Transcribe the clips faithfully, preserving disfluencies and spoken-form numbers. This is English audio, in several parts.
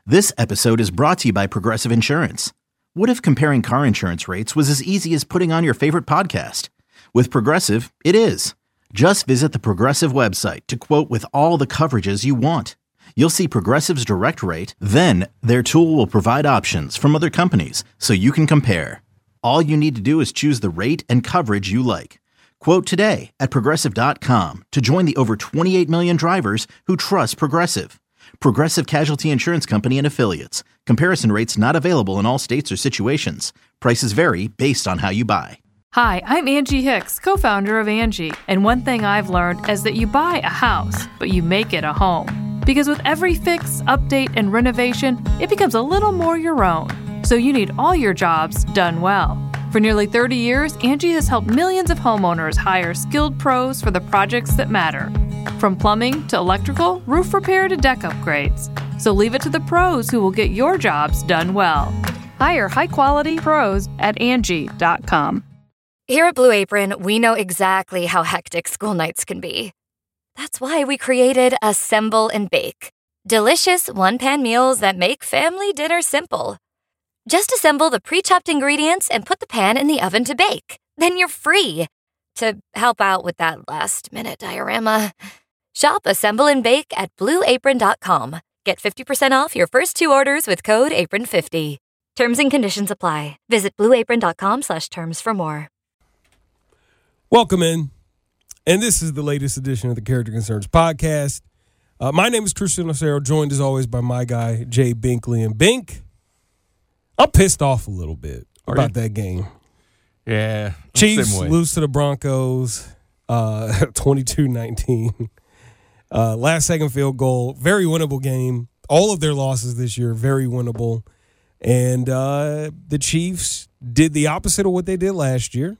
This episode is brought to you by Progressive Insurance. What if comparing car insurance rates was as easy as putting on your favorite podcast? With Progressive, it is. Just visit the Progressive website to quote with all the coverages you want. You'll see Progressive's direct rate, then their tool will provide options from other companies so you can compare. All you need to do is choose the rate and coverage you like. Quote today at progressive dot com to join the over twenty-eight million drivers who trust Progressive. Progressive Casualty Insurance Company and Affiliates. Comparison rates not available in all states or situations. Prices vary based on how you buy. Hi, I'm Angie Hicks, co-founder of Angie. And one thing I've learned is that you buy a house, but you make it a home. Because with every fix, update, and renovation, it becomes a little more your own. So you need all your jobs done well. For nearly thirty years, Angie has helped millions of homeowners hire skilled pros for the projects that matter. From plumbing to electrical, roof repair to deck upgrades. So leave it to the pros who will get your jobs done well. Hire high-quality pros at Angie dot com. Here at Blue Apron, we know exactly how hectic school nights can be. That's why we created Assemble and Bake. Delicious one-pan meals that make family dinner simple. Just assemble the pre-chopped ingredients and put the pan in the oven to bake. Then you're free to help out with that last-minute diorama. Shop Assemble and Bake at blue apron dot com. Get fifty percent off your first two orders with code apron fifty. Terms and conditions apply. Visit blue apron dot com slash terms for more. Welcome in. And this is the latest edition of the Character Concerns podcast. Uh, my name is Christian Lucero, joined as always by my guy, Jay Binkley. And Bink, I'm pissed off a little bit Are about you? that game. Yeah. Chiefs lose to the Broncos uh, twenty-two nineteen. Uh, last second field goal. Very winnable game. All of their losses this year, very winnable. And uh, the Chiefs did the opposite of what they did last year.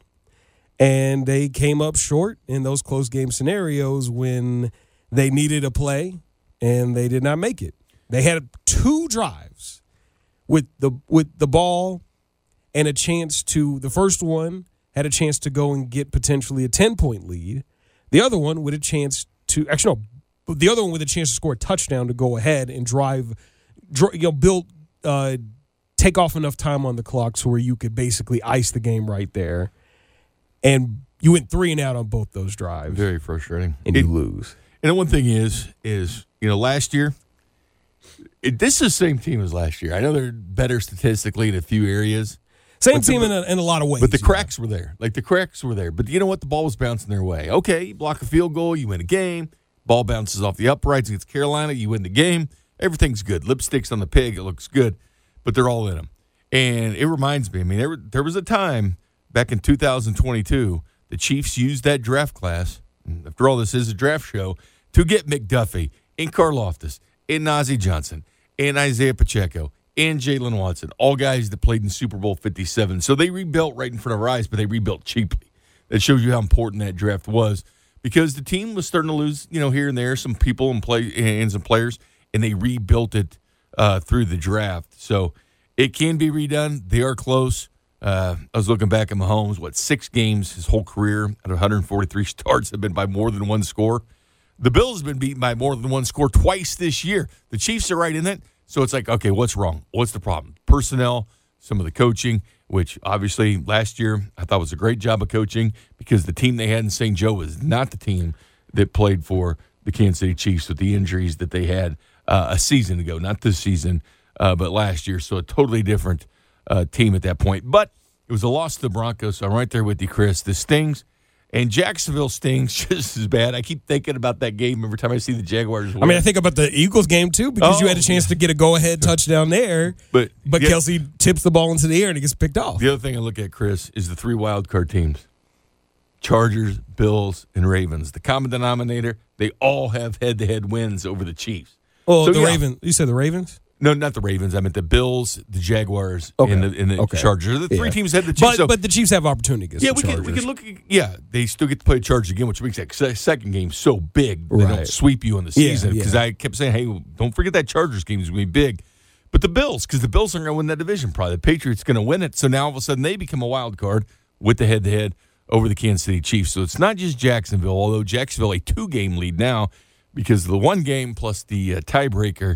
And they came up short in those close game scenarios when they needed a play, and they did not make it. They had two drives with the with the ball and a chance to, the first one had a chance to go and get potentially a ten-point lead. The other one with a chance to, actually no, the other one with a chance to score a touchdown to go ahead and drive, you know, build, uh, take off enough time on the clock so where you could basically ice the game right there. And you went three and out on both those drives. Very frustrating. And it, you lose. And the one thing is, is, you know, last year, it, this is the same team as last year. I know they're better statistically in a few areas. Same the, team in a, in a lot of ways. But the yeah. cracks were there. Like, the cracks were there. But you know what? The ball was bouncing their way. Okay, you block a field goal, you win a game. Ball bounces off the uprights against Carolina, you win the game. Everything's good. Lipstick's on the pig, it looks good. But they're all in them. And it reminds me, I mean, there, there was a time back in two thousand twenty-two, the Chiefs used that draft class, after all, this is a draft show, to get McDuffie and Karlaftis and Najee Johnson and Isaiah Pacheco and Jalen Watson, all guys that played in Super Bowl fifty-seven. So they rebuilt right in front of our eyes, but they rebuilt cheaply. That shows you how important that draft was, because the team was starting to lose, you know, here and there, some people and play and some players, and they rebuilt it uh, through the draft. So it can be redone. They are close. Uh, I was looking back at Mahomes, what, six games his whole career out of one hundred forty-three starts have been by more than one score. The Bills have been beaten by more than one score twice this year. The Chiefs are right in it. So it's like, okay, what's wrong? What's the problem? Personnel, some of the coaching, which obviously last year I thought was a great job of coaching, because the team they had in Saint Joe was not the team that played for the Kansas City Chiefs with the injuries that they had uh, a season ago. Not this season, uh, but last year. So a totally different Uh, team at that point. But it was a loss to the Broncos, so I'm right there with you, Chris. This stings, and Jacksonville stings just as bad. I keep thinking about that game every time I see the Jaguars win. I mean, I think about the Eagles game, too, because oh, you had a chance to get a go-ahead touchdown there, but, but yeah, Kelsey tips the ball into the air and it gets picked off. The other thing I look at, Chris, is the three wild card teams. Chargers, Bills, and Ravens. The common denominator, they all have head-to-head wins over the Chiefs. Oh, so, the yeah. Ravens. You said the Ravens? No, not the Ravens. I meant the Bills, the Jaguars, Okay. and the, and the Okay. Chargers. The three Yeah. teams had the Chiefs. But, so, but the Chiefs have opportunity against yeah, the we Chargers. can, we can look at, yeah, they still get to play Chargers again, which makes that se- second game so big. They Right. don't sweep you in the Yeah, season, because yeah. I kept saying, hey, don't forget that Chargers game is going to be big. But the Bills, because the Bills aren't going to win that division probably. The Patriots going to win it. So now all of a sudden they become a wild card with the head-to-head over the Kansas City Chiefs. So it's not just Jacksonville, although Jacksonville a two-game lead now because of the one game plus the uh, tiebreaker.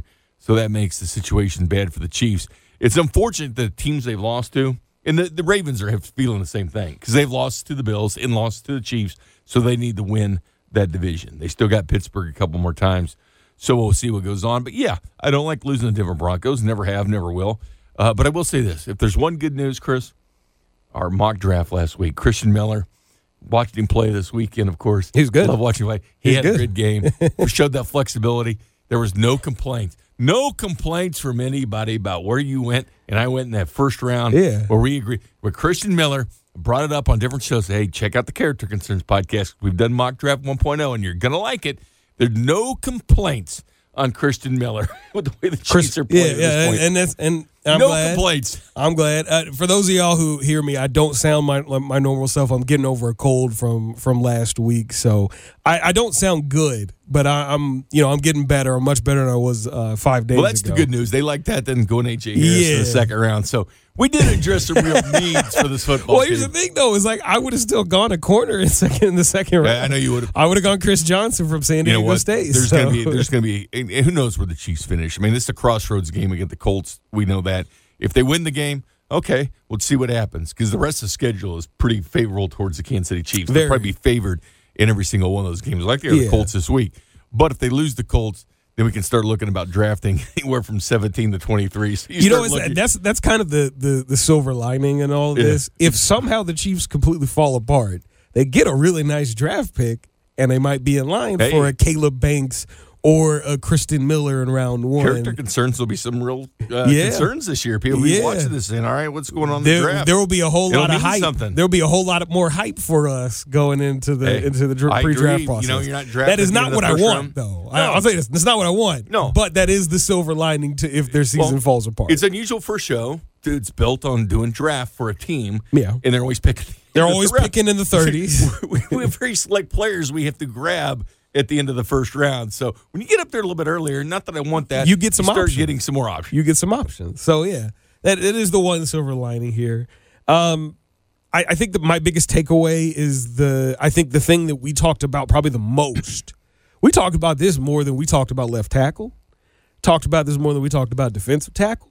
So that makes the situation bad for the Chiefs. It's unfortunate that the teams they've lost to, and the, the Ravens are feeling the same thing because they've lost to the Bills and lost to the Chiefs, so they need to win that division. They still got Pittsburgh a couple more times, so we'll see what goes on. But, yeah, I don't like losing the Denver Broncos. Never have, never will. Uh, but I will say this. If there's one good news, Chris, our mock draft last week, Christian Miller, watched him play this weekend, of course. He was good. Love watching him play. He He's had good. a good game. Showed that flexibility. There was no complaints. No complaints from anybody about where you went, and I went in that first round Yeah. where we agreed. Where Christian Miller brought it up on different shows. Hey, check out the Character Concerns podcast. We've done Mock Draft one point oh, and you're going to like it. There's no complaints on Christian Miller with the way the Chiefs Chris, are playing yeah, at yeah, this point. and, and that's and I'm no glad. complaints. I'm glad. Uh, for those of y'all who hear me, I don't sound my my normal self. I'm getting over a cold from from last week, so I, I don't sound good. But I, I'm you know I'm getting better. I'm much better than I was uh, five days ago. Well, that's the good news. They like that than going A J Harris in Yeah. the second round. So we did address some real needs for this football Well, team. here's the thing, though, is like I would have still gone a corner in second in the second round. Yeah, I know you would have. I would have gone Chris Johnson from San You Diego know what? State. There's so. going to be, there's going to be, and who knows where the Chiefs finish? I mean, this is a crossroads game against the Colts. We know that. If they win the game, okay, we'll see what happens because the rest of the schedule is pretty favorable towards the Kansas City Chiefs. They'll Very. probably be favored in every single one of those games, like they are the Yeah. Colts this week. But if they lose the Colts, then we can start looking about drafting anywhere from seventeen to twenty-three. So you You know, start it's, looking- that's that's kind of the, the, the silver lining in all of Yeah. this. If somehow the Chiefs completely fall apart, they get a really nice draft pick, and they might be in line Hey. for a Caleb Banks or a Kristen Miller in round one. Character concerns. There'll be some real uh, Yeah. concerns this year. People will be Yeah. watching this saying, all right, what's going on in the There, draft? there will be a whole It'll lot of mean hype. something. There'll be a whole lot of more hype for us going into the Hey, into the dr- I pre-draft agree. process. You know, you're not drafting that is at the not end of what the I first want, round. though. I, No. I'll say this: that's not what I want. No. but that is the silver lining to if their season Well, falls apart. It's unusual for a show. It's built on doing draft for a team. Yeah. And they're always picking. They're in the always round. picking in the thirties. we, we have very select players we have to grab at the end of the first round. So when you get up there a little bit earlier, not that I want that, You get some start options. getting some more options. You get some options. So yeah, that it is the one silver lining here. Um, I, I think that my biggest takeaway is the I think the thing that we talked about probably the most. We talked about this more than we talked about left tackle. Talked about this more than we talked about defensive tackle.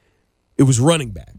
It was running back.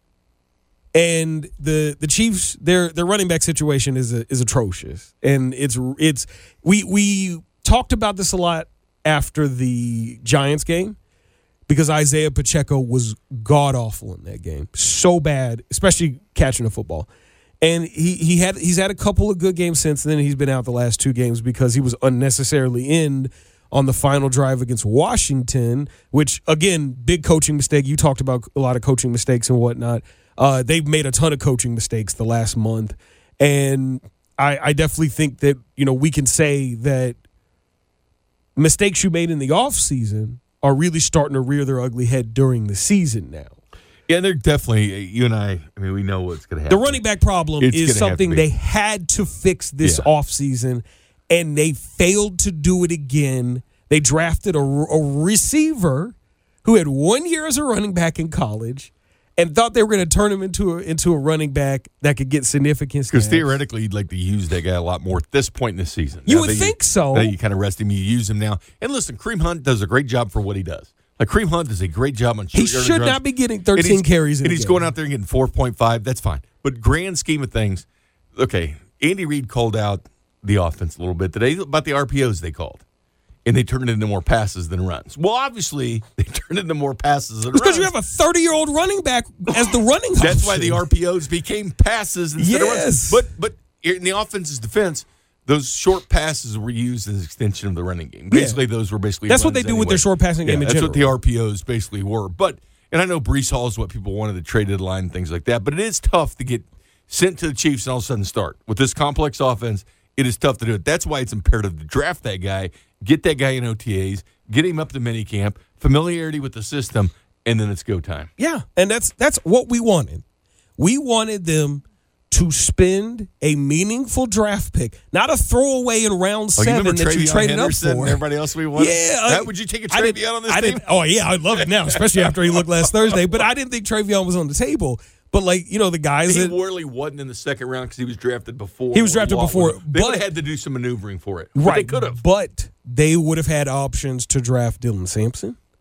And the the Chiefs, their their running back situation is a, is atrocious, and it's it's we we talked about this a lot after the Giants game because Isaiah Pacheco was god awful in that game, so bad, especially catching the football. And he he had he's had a couple of good games since then. He's been out the last two games because he was unnecessarily in on the final drive against Washington, which again, big coaching mistake. You talked about a lot of coaching mistakes and whatnot. Uh, they've made a ton of coaching mistakes the last month. And I, I definitely think that, you know, we can say that mistakes you made in the offseason are really starting to rear their ugly head during the season now. Yeah, they're definitely, you and I, I mean, we know what's going to happen. The running back problem It's is gonna have to something be. they had to fix this Yeah. offseason, and they failed to do it again. They drafted a, a receiver who had one year as a running back in college and thought they were going to turn him into a, into a running back that could get significant Because snaps. theoretically, you'd like to use that guy a lot more at this point in the season. You Now would that think so. Now you kind of rest him, you use him now. And listen, Kareem Hunt does a great job for what he does. Like, Kareem Hunt does a great job on He short yardage should runs. not be getting And thirteen he's- carries in And a he's game. going out there and getting four point five. That's fine. But grand scheme of things, okay, Andy Reid called out the offense a little bit today about the R P Os they called. And they turned it into more passes than runs. Well, obviously, they turned it into more passes than It's because runs. you have a thirty-year-old running back as the running That's option. why the R P Os became passes instead of runs. Yes. But but in the offense's defense, those short passes were used as an extension of the running game. Basically, those were basically That's what runs they do with anyway. their short passing Yeah, game in that's general. what the R P Os basically were. But and I know Breece Hall is what people wanted to trade deadline and things like that. But it is tough to get sent to the Chiefs and all of a sudden start with this complex offense. It is tough to do it. That's why it's imperative to draft that guy, get that guy in O T As, get him up to minicamp, familiarity with the system, and then it's go time. Yeah, and that's that's what we wanted. We wanted them to spend a meaningful draft pick, not a throwaway in round Oh, you seven remember that you Travion traded up Henderson for. and everybody else we wanted? Yeah, That- I- would you take a I didn't- Travion on this I team? didn't- Oh yeah, I'd love it now, especially after he looked last Thursday. But I didn't think Travion was on the table. But like you know, the guys He that really wasn't in the second round because he was drafted before. He was drafted Watt before, was- They but- would have had to do some maneuvering for it. But right, They could have. but they would have had options to draft Dylan Sampson,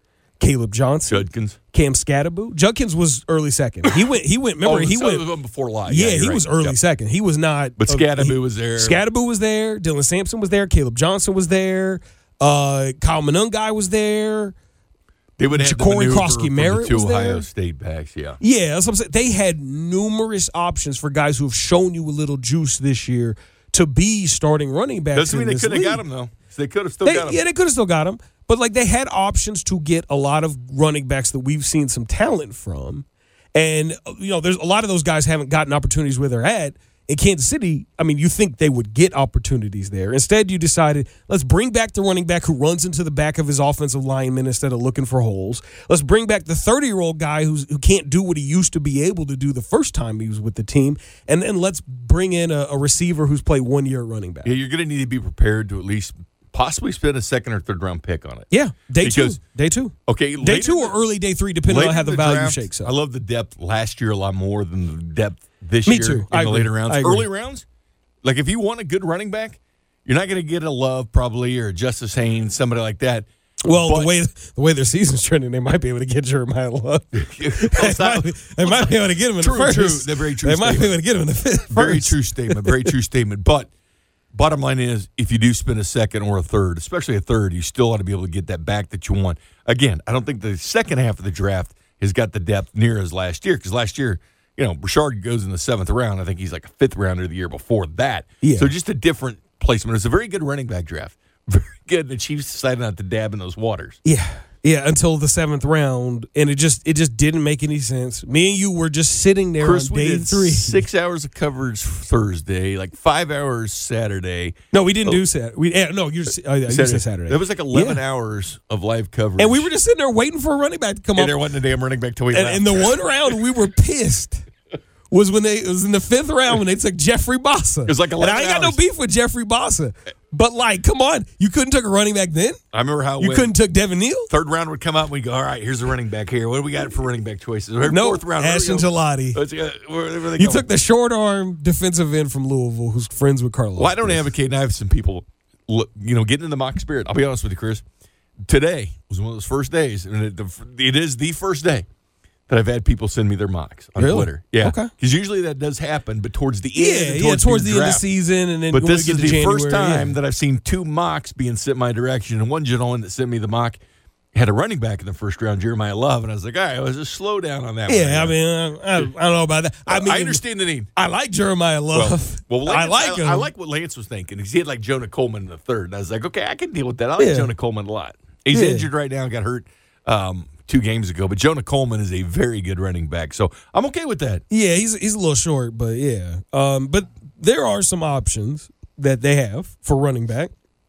Caleb Johnson, Judkins, Cam Scatterbo. Judkins was early second. He went. He went. Remember, oh, he so went it was before live. Yeah, yeah he right. was early yep. second. He was not. But uh, Scatterbo he, was there. Scatterbo was there. Dylan Sampson was there. Caleb Johnson was there. Uh, Kyle Monungai was there. They would have Ja'Cory the Krosky Merritt the two was there. Ohio State backs. Yeah, Yeah, that's what I'm saying. They had numerous options for guys who have shown you a little juice this year to be starting running backs. doesn't mean in they this couldn't have league. got him though. They could have still They, got him. yeah, they could have still got him. But like they had options to get a lot of running backs that we've seen some talent from. And you know, there's a lot of those guys haven't gotten opportunities where they're at. In Kansas City, I mean, you think they would get opportunities there. Instead, you decided, let's bring back the running back who runs into the back of his offensive lineman instead of looking for holes. Let's bring back the thirty-year-old guy who's, who can't do what he used to be able to do the first time he was with the team. And then let's bring in a, a receiver who's played one year at running back. Yeah, you're going to need to be prepared to at least possibly spend a second or third round pick on it. Yeah, day Because- two. Day two. Okay, Day two or early day three, depending Later on how in the, value draft, shakes up. I love the depth last year a lot more than the depth this Me year too. in I the agree. later rounds. I agree. Early rounds, like if you want a good running back, you're not going to get a Love probably or a Justice Haynes, somebody like that. Well, But- the way the way their season's trending, they might be able to get Jeremiah Love. they, might, be- they might be able to get him in True, the first. true. They're very true They might be statement. able to get him in the fifth. Very first. true statement. Very true statement. But bottom line is, if you do spend a second or a third, especially a third, you still ought to be able to get that back that you want. Again, I don't think the second half of the draft has got the depth near as last year because last year, you know, Bouchard goes in the seventh round. I think he's like a fifth rounder the year before that. Yeah. So just a different placement. It's a very good running back draft. Very good. The Chiefs decided not to dab in those waters. Yeah, yeah, until the seventh round, and it just it just didn't make any sense. Me and you were just sitting there Chris, on we day did three. six hours of coverage Thursday, like five hours Saturday. No, we didn't do Saturday. We yeah, no, you're uh, you said Saturday. That was like eleven Yeah. hours of live coverage. And we were just sitting there waiting for a running back to come and up. there wasn't a damn running back till we And left. in the one round, we were pissed. Was when they it was in the fifth round when they took Jeffrey Bossa. It was like and I ain't eleven got no hours. beef with Jeffrey Bossa, but like, come on, you couldn't take a running back then. I remember how it You went. couldn't take Devin Neal. Third round would come out and we go, all right, here's a running back here. What do we got for running back choices? No, Fourth round. Ashton Gelati. Let's go. Where, where they You going? took the short arm defensive end from Louisville, who's friends with Carlos. Well, I don't advocate, and I have some people, look, you know, getting in the mock spirit. I'll be honest with you, Chris. Today was one of those first days, and it, the, it is the first day that I've had people send me their mocks on Really? Twitter. Yeah. Okay. Because usually that does happen, but towards the Yeah, end. and yeah, towards the end of the draft. season, and then But when we this get is to the January, first time yeah. that I've seen two mocks being sent my direction. And one gentleman that sent me the mock had a running back in the first round, Jeremiah Love. And I was like, all right, let's just slow down on that one. Yeah, I mean, uh, I, I don't know about that. I mean, I understand the need. I like Jeremiah Well, Love. well Lance, I like him. I, like what Lance was thinking. He had like Jonah Coleman in the third. And I was like, okay, I can deal with that. I like Yeah. Jonah Coleman a lot. He's Yeah. injured right now, got hurt um, two games ago. But Jonah Coleman is a very good running back. So I'm okay with that. Yeah, he's he's a little short, but yeah. Um, but there are some options that they have for running back,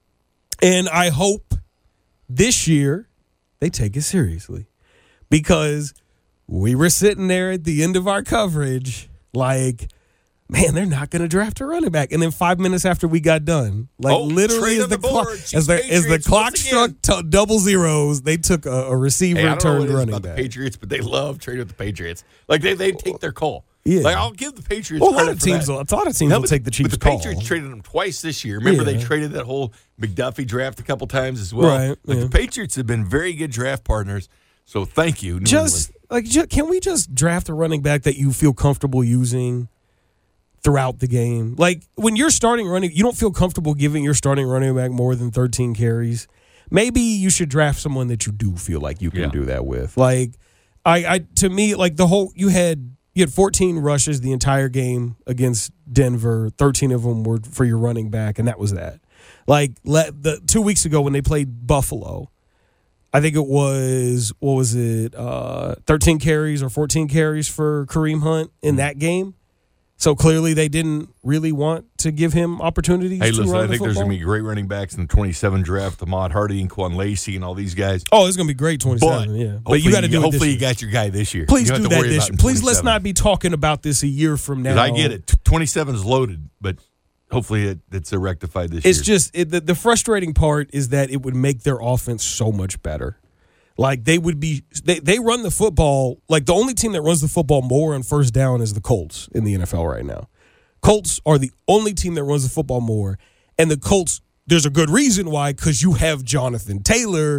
and I hope this year they take it seriously because we were sitting there at the end of our coverage like, man, they're not going to draft a running back. And then five minutes after we got done, like Oh, literally trade as on the, the clock board. as the as the Patriots clock once struck again. t- double zeros, they took a, a receiver Hey, I don't know what turned it is running about back. the Patriots, but they love trading with the Patriots. Like they they take their call. Yeah. Like I'll give the Patriots. Well, a lot credit of for teams, that. will, a lot of teams No, will but- take the Chiefs' But the call. Patriots traded them twice this year. Remember, Yeah. they traded that whole McDuffie draft a couple times as well. Right, Like yeah. the Patriots have been very good draft partners. So thank you, New Just England. like, ju- can we just draft a running back that you feel comfortable using throughout the game? Like when you're starting running, you don't feel comfortable giving your starting running back more than thirteen carries. Maybe you should draft someone that you do feel like you can Yeah. do that with. Like, I, I to me, like the whole you had you had fourteen rushes the entire game against Denver. thirteen of them were for your running back, and that was that. Like let the two weeks ago when they played Buffalo. I think it was, what was it, uh, thirteen carries or fourteen carries for Kareem Hunt in that game. So clearly they didn't really want to give him opportunities Hey, to listen, run I the think there's football. going to be great running backs in the twenty-seven draft. Ahmad Hardy and Quan Lacey and all these guys. Oh, it's going to be great twenty-seven, But yeah. But you got to do it this Hopefully you year. got your guy this year. Please You don't do have to that worry this about year. in Please let's twenty-seven. not be talking about this a year from now. 'Cause I get it. twenty-seven is loaded, but hopefully it, it's uh, rectified this It's year. just it, the, the frustrating part is that it would make their offense so much better. Like they would be, they, they run the football. Like the only team that runs the football more on first down is the Colts in the N F L right now. Colts are the only team that runs the football more, and the Colts. There's a good reason why, because you have Jonathan Taylor,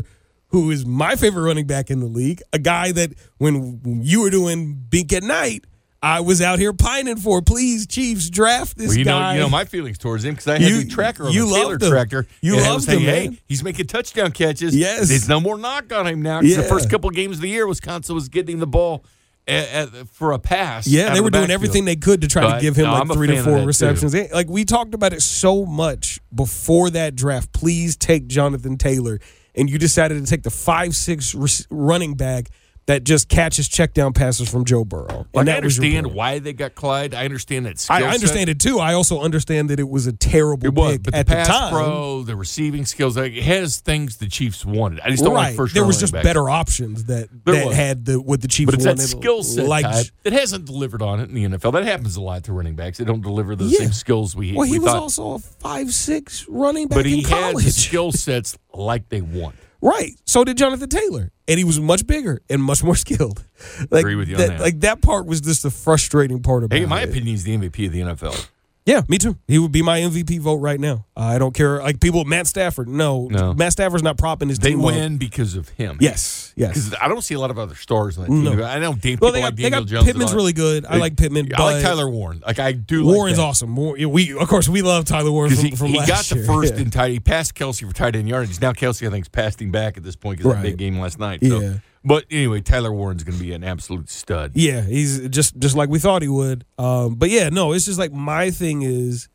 who is my favorite running back in the league, a guy that when you were doing Bink at Night, I was out here pining for. Please, Chiefs, draft this well, you guy. Know, you know my feelings towards him because I had you, the tracker on you the Taylor loved him. tractor. You and I loved was saying, him, hey, man. he's making touchdown catches. Yes. There's no more knock on him now because Yeah. the first couple games of the year, Wisconsin was getting the ball at, at, for a pass. Yeah, out they of were the doing backfield. everything they could to try But, to give him no, like I'm a three to fan of four that, too. receptions. Like we talked about it so much before that draft. Please take Jonathan Taylor, and you decided to take the five six re- running back that just catches check down passes from Joe Burrow. And Like, that I was your understand point. why they got Clyde. I understand that skill I, I understand it too. I also understand that it was a terrible It was, pick but at the the, pass time. pro, the receiving skills, like, it has things the Chiefs wanted. I just don't right. like first there round was running just backs. better options that, There that was. had the what the Chiefs But it's that wanted. skill set like, type that hasn't delivered on it in the N F L. That happens a lot to running backs. They don't deliver the Yeah. same skills we Well, he we was thought. also a five six running back But he in had college. the skill sets like they want. Right. So did Jonathan Taylor. And he was much bigger and much more skilled. Like, Agree with you on that, that. Like that part was just the frustrating part about Hey, in my it. opinion, he's the M V P of the N F L. Yeah, me too. He would be my M V P vote right now. Uh, I don't care. Like people, Matt Stafford. No, No. Matt Stafford's not propping his They team up. win because of him. Yes, yes. Because I don't see a lot of other stars on that team. No. I know Dan, Well, people they got, like they Daniel got Jones. and Pittman's all that. really good. I like Pittman. I like but Tyler Warren. Like I do. Warren's like that. awesome. Warren, we of course we love Tyler Warren Because from, he, from he last got the year. first Yeah. in tight. He passed Kelsey for tight end yardage. Now Kelsey, I think, is passed him back at this point because of that Right. big game last night. So. Yeah. But anyway, Tyler Warren's going to be an absolute stud. Yeah, he's just just like we thought he would. Um, but yeah, no, it's just like my thing is,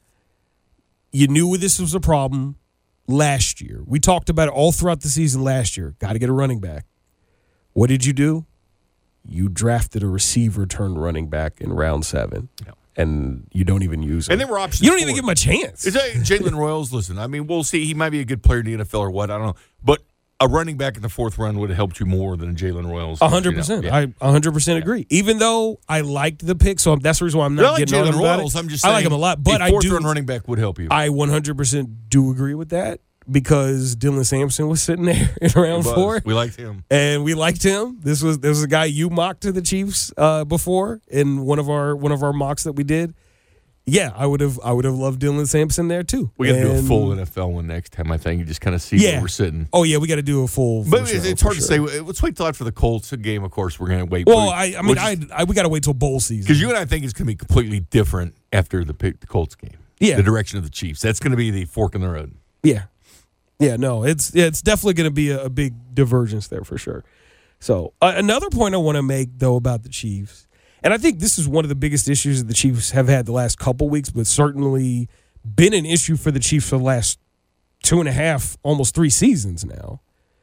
you knew this was a problem last year. We talked about it all throughout the season last year. Got to get a running back. What did you do? You drafted a receiver turned running back in round seven, Yeah. and you don't even use him. And there were options. You don't for even it. give him a chance. Is that Jalen Royals? Listen, I mean, we'll see. He might be a good player in the N F L or what. I don't know. But a running back in the fourth round would have helped you more than Jalen Royals. A hundred percent. I a hundred percent agree. Even though I liked the pick, so that's the reason why I'm I not like getting on Jalen him about Royals. it. I'm just I saying like him a lot, but a I fourth do. round running back would help you. I one hundred percent do agree with that because Dylan Sampson was sitting there in round He was. four. We liked him. And we liked him. This was this was a guy you mocked to the Chiefs uh, before in one of our one of our mocks that we did. Yeah, I would have I would have loved Dylan Sampson there too. We got to do a And- full N F L one next time. I think you just kind of see Yeah. where we're sitting. Oh yeah, we got to do a full. full But show, it's, it's for hard to sure. say. Let's wait till after the Colts game. Of course, we're going to wait. Well, I, I mean, I, because I we got to wait till bowl season you and I think it's going to be completely different after the pick, the Colts game. Yeah. the direction of the Chiefs. That's going to be the fork in the road. Yeah, yeah, no, it's yeah, it's definitely going to be a, a big divergence there for sure. So uh, another point I want to make though about the Chiefs, and I think this is one of the biggest issues that the Chiefs have had the last couple weeks, but certainly been an issue for the Chiefs for the last two and a half, almost three seasons now.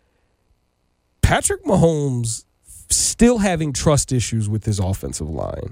Patrick Mahomes still having trust issues with his offensive line.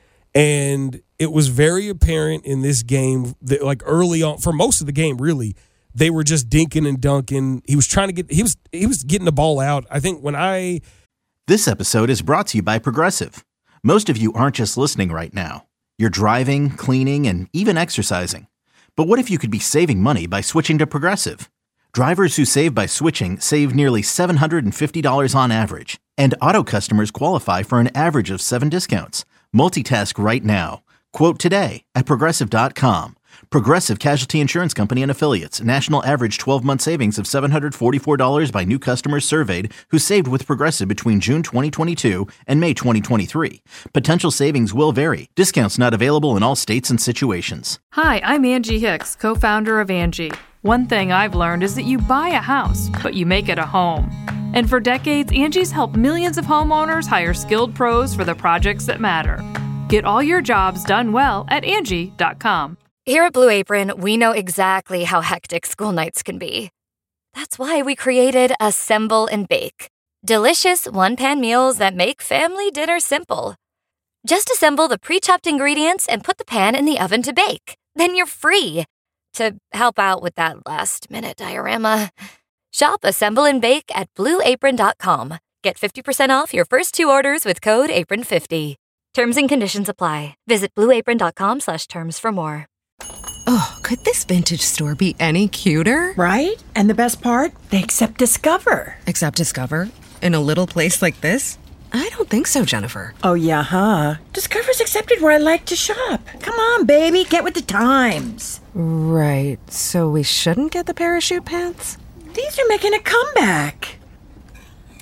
And it was very apparent in this game that, like, early on, for most of the game, really, they were just dinking and dunking. He was trying to get, he was, he was getting the ball out. I think when I, This episode is brought to you by Progressive. Most of you aren't just listening right now. You're driving, cleaning, and even exercising. But what if you could be saving money by switching to Progressive? Drivers who save by switching save nearly seven hundred fifty dollars on average. And auto customers qualify for an average of seven discounts. Multitask right now. Quote today at Progressive dot com. Progressive Casualty Insurance Company and Affiliates. National average twelve-month savings of seven hundred forty-four dollars by new customers surveyed who saved with Progressive between June twenty twenty-two and May twenty twenty-three. Potential savings will vary. Discounts not available in all states and situations. Hi, I'm Angie Hicks, co-founder of Angie. One thing I've learned is that you buy a house, but you make it a home. And for decades, Angie's helped millions of homeowners hire skilled pros for the projects that matter. Get all your jobs done well at Angie dot com. Here at Blue Apron, we know exactly how hectic school nights can be. That's why we created Assemble and Bake. Delicious one-pan meals that make family dinner simple. Just assemble the pre-chopped ingredients and put the pan in the oven to bake. Then you're free to help out with that last-minute diorama. Shop Assemble and Bake at blue apron dot com. Get fifty percent off your first two orders with code apron fifty. Terms and conditions apply. Visit blue apron dot com slash terms for more. Oh, could this vintage store be any cuter? Right? And the best part? They accept Discover. Except Discover? In a little place like this? I don't think so, Jennifer. Oh, yeah, huh? Discover's accepted where I like to shop. Come on, baby, get with the times. Right, so we shouldn't get the parachute pants? These are making a comeback.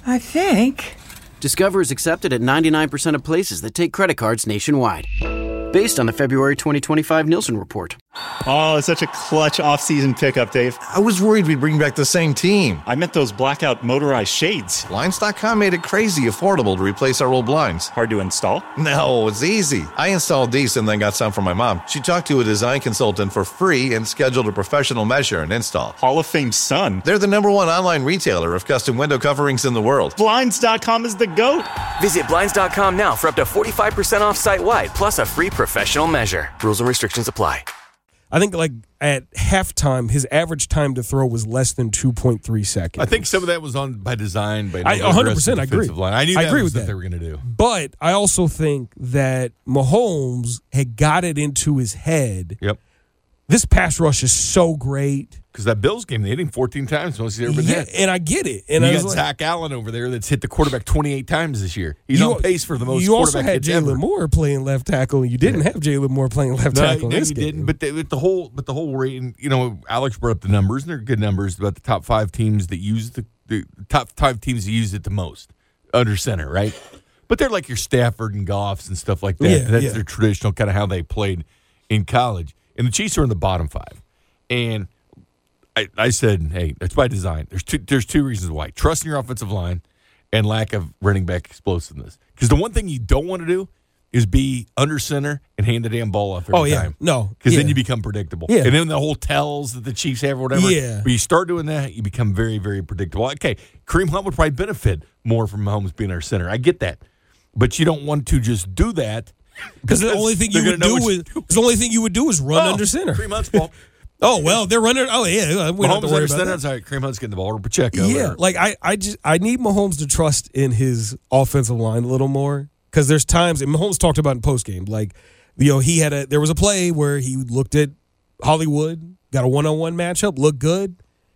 I think. Discover is accepted at ninety-nine percent of places that take credit cards nationwide. Based on the February twenty twenty-five Nielsen report. Oh, it's such a clutch off-season pickup, Dave. I was worried we'd bring back the same team. I meant those blackout motorized shades. Blinds dot com made it crazy affordable to replace our old blinds. Hard to install? No, it's easy. I installed these and then got some for my mom. She talked to a design consultant for free and scheduled a professional measure and install. Hall of Fame son. They're the number one online retailer of custom window coverings in the world. Blinds dot com is the GOAT. Visit Blinds dot com now for up to forty-five percent off site-wide, plus a free professional measure. Rules and restrictions apply. I think like at halftime, his average time to throw was less than two point three seconds. I think some of that was on by design. By I, one hundred percent I agree. Line. I knew I that agree was with what that. they were going to do. But I also think that Mahomes had got it into his head. Yep. This pass rush is so great. Because that Bills game, they hit him fourteen times, most he's ever been Yeah, hit. and I get it. And you I got was like, Zach Allen over there that's hit the quarterback twenty-eight times this year. He's you, on pace for the most You also quarterback had hits ever. Jalen Moore playing left tackle, and you didn't have Jalen Moore playing left No, tackle. no, in this you game. didn't. But the, but the whole, but the whole rate, and you know, Alex brought up the numbers, and they're good numbers about the top five teams that use the, the top five teams that use it the most under center, right? But they're like your Stafford and Goffs and stuff like that. Yeah, That's yeah. their traditional kind of how they played in college. And the Chiefs are in the bottom five, and I, I said, hey, that's by design. There's two, there's two reasons why. Trust in your offensive line and lack of running back explosiveness. Because the one thing you don't want to do is be under center and hand the damn ball off every Oh, yeah. time. No. Because yeah. then you become predictable. Yeah. And then the whole tells that the Chiefs have or whatever. Yeah. But you start doing that, you become very, very predictable. Okay, Kareem Hunt would probably benefit more from Mahomes being our center. I get that. But you don't want to just do that. Because the only thing you they're would gonna know do what is you do. the only thing you would do is run Oh, under center. Kareem Hunt's ball. Oh well, they're running. Oh yeah, we don't have Mahomes to worry under about center. that. It's all right. Kareem Hunt's getting the ball. Or Pacheco. Yeah, or, like I, I just I need Mahomes to trust in his offensive line a little more because there's times and Mahomes talked about in post game, like you know he had a there was a play where he looked at Hollywood, got a one on one matchup, looked good,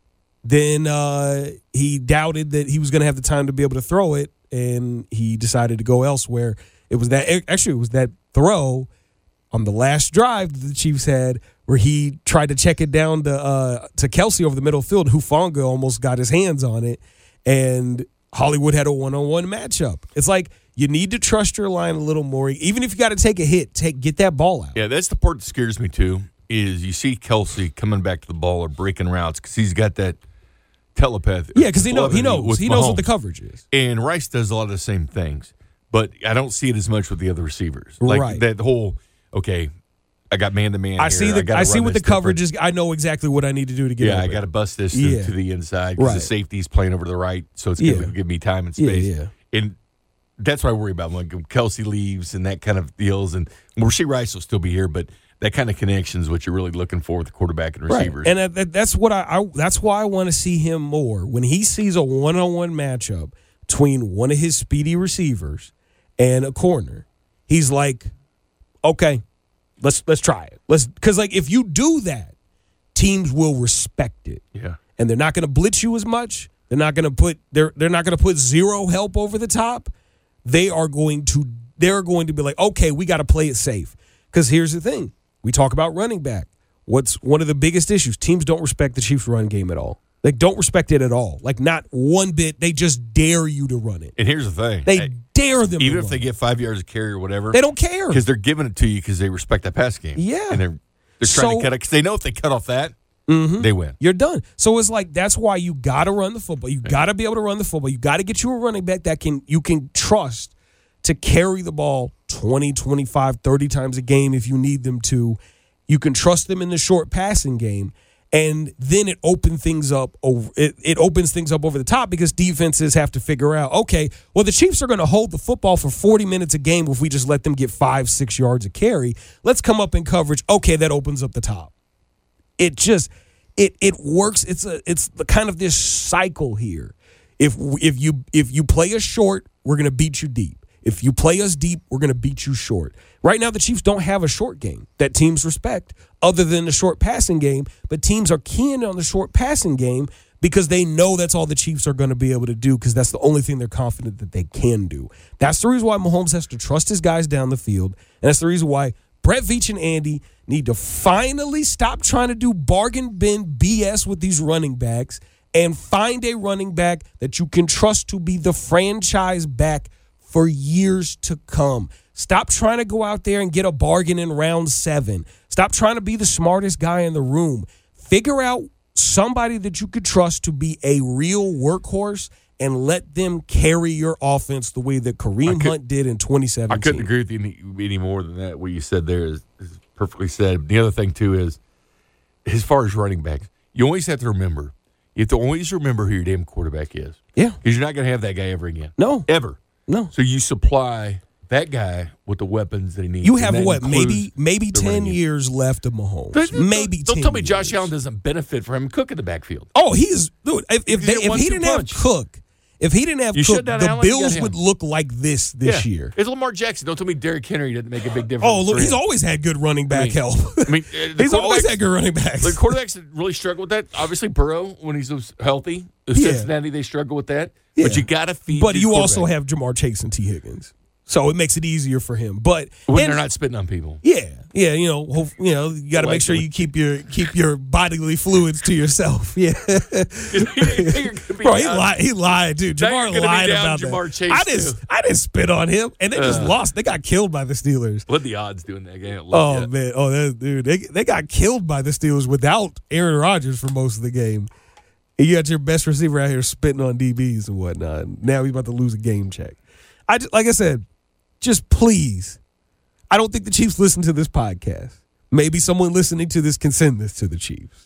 then uh, he doubted that he was going to have the time to be able to throw it, and he decided to go elsewhere. It was that actually it was that throw on the last drive that the Chiefs had where he tried to check it down to uh, to Kelsey over the middle field. Hufanga almost got his hands on it, and Hollywood had a one-on-one matchup. It's like you need to trust your line a little more. Even if you got to take a hit, take get that ball out. Yeah, that's the part that scares me too, is you see Kelsey coming back to the ball or breaking routes because he's got that telepath. Yeah, because he, know, he knows. with He knows what Mahomes. the coverage is. And Rice does a lot of the same things, but I don't see it as much with the other receivers. Like Right. that whole, okay, I got man-to-man I here, see the gotta I see run what the this different. coverage is. I know exactly what I need to do to get Yeah, I open. got to bust this to, Yeah. to the inside because Right. the safety's playing over to the right, so it's Yeah. going to give me time and Yeah, space. yeah. And that's what I worry about when Kelsey leaves and that kind of deals. And Rasheed Rice will still be here, but that kind of connection is what you're really looking for with the quarterback and receivers. Right. And uh, that's what I, I that's why I want to see him more. When he sees a one-on-one matchup between one of his speedy receivers and a corner, he's like, okay, let's let's try it. Let's because like if you do that, teams will respect it. Yeah. And they're not going to blitz you as much. They're not going to put they're they're not going to put zero help over the top. They are going to they're going to be like, okay, we got to play it safe. Because here's the thing. We talk about running back. What's one of the biggest issues? Teams don't respect the Chiefs' run game at all. Like, don't respect it at all. Like, not one bit. They just dare you to run it. And here's the thing. They I- dare them Even to if they run get five yards of carry or whatever. They don't care. Because they're giving it to you because they respect that pass game. Yeah. And they're, they're trying So- to cut it because they know if they cut off that, Mhm. they win. You're done. So it's like that's why you got to run the football. You got to be able to run the football. You got to get you a running back that can you can trust to carry the ball twenty, twenty-five, thirty times a game if you need them to. You can trust them in the short passing game. And then it opens things up over it, it opens things up over the top because defenses have to figure out, okay, well, the Chiefs are going to hold the football for forty minutes a game if we just let them get five, six yards of carry. Let's come up in coverage. Okay, that opens up the top. It just it it works. It's a it's the kind of this cycle here. If if you if you play us short, we're going to beat you deep. If you play us deep, we're going to beat you short. Right now, the Chiefs don't have a short game that teams respect other than the short passing game, but teams are keen on the short passing game because they know that's all the Chiefs are going to be able to do because that's the only thing they're confident that they can do. That's the reason why Mahomes has to trust his guys down the field, and that's the reason why Brett Veach and Andy need to finally stop trying to do bargain bin B S with these running backs and find a running back that you can trust to be the franchise back for years to come. Stop trying to go out there and get a bargain in round seven. Stop trying to be the smartest guy in the room. Figure out somebody that you could trust to be a real workhorse and let them carry your offense the way that Kareem could, Hunt did in twenty seventeen. I couldn't agree with you any, any more than that. What you said there is, is perfectly said. The other thing, too, is as far as running backs, you always have to remember, you have to always remember who your damn quarterback is. Yeah. Because you're not going to have that guy ever again. No. Ever. No. So you supply that guy with the weapons that he needs. You have what, maybe maybe ten years left of Mahomes. Don't, maybe don't, ten don't tell me years. Josh Allen doesn't benefit from Cook in the backfield. Oh, he's dude. If if, they, if he didn't punch. have Cook, if he didn't have You Cook, shut down the Allen, you Bills got would him. look like this this Yeah. year. It's Lamar Jackson. Don't tell me Derrick Henry didn't make a big difference. Oh, look, for he's him. always had good running back I mean, help. I mean, uh, the he's always quarterbacks- had good running backs. The quarterbacks that really struggle with that, obviously Burrow when he's healthy. Yeah. Cincinnati, they struggle with that. Yeah. But you got to feed. But these you also quarterbacks have Jamar Chase and T. Higgins, so it makes it easier for him. But when and- they're not spitting on people. Yeah, yeah, you know, hope, you know, you got to make sure Allegedly. you keep your keep your bodily fluids to yourself. Yeah, bro, he lied. He lied, dude. Now Jamar you're gonna be lied down about Jamar that. Chase, I didn't, too. I didn't spit on him, and they just Uh. lost. They got killed by the Steelers. What are the odds doing that game? Oh Yet. man, oh that, dude, they they got killed by the Steelers without Aaron Rodgers for most of the game. And you got your best receiver out here spitting on D Bs and whatnot. Now he's about to lose a game check. I just, like I said, just please. I don't think the Chiefs listen to this podcast. Maybe someone listening to this can send this to the Chiefs.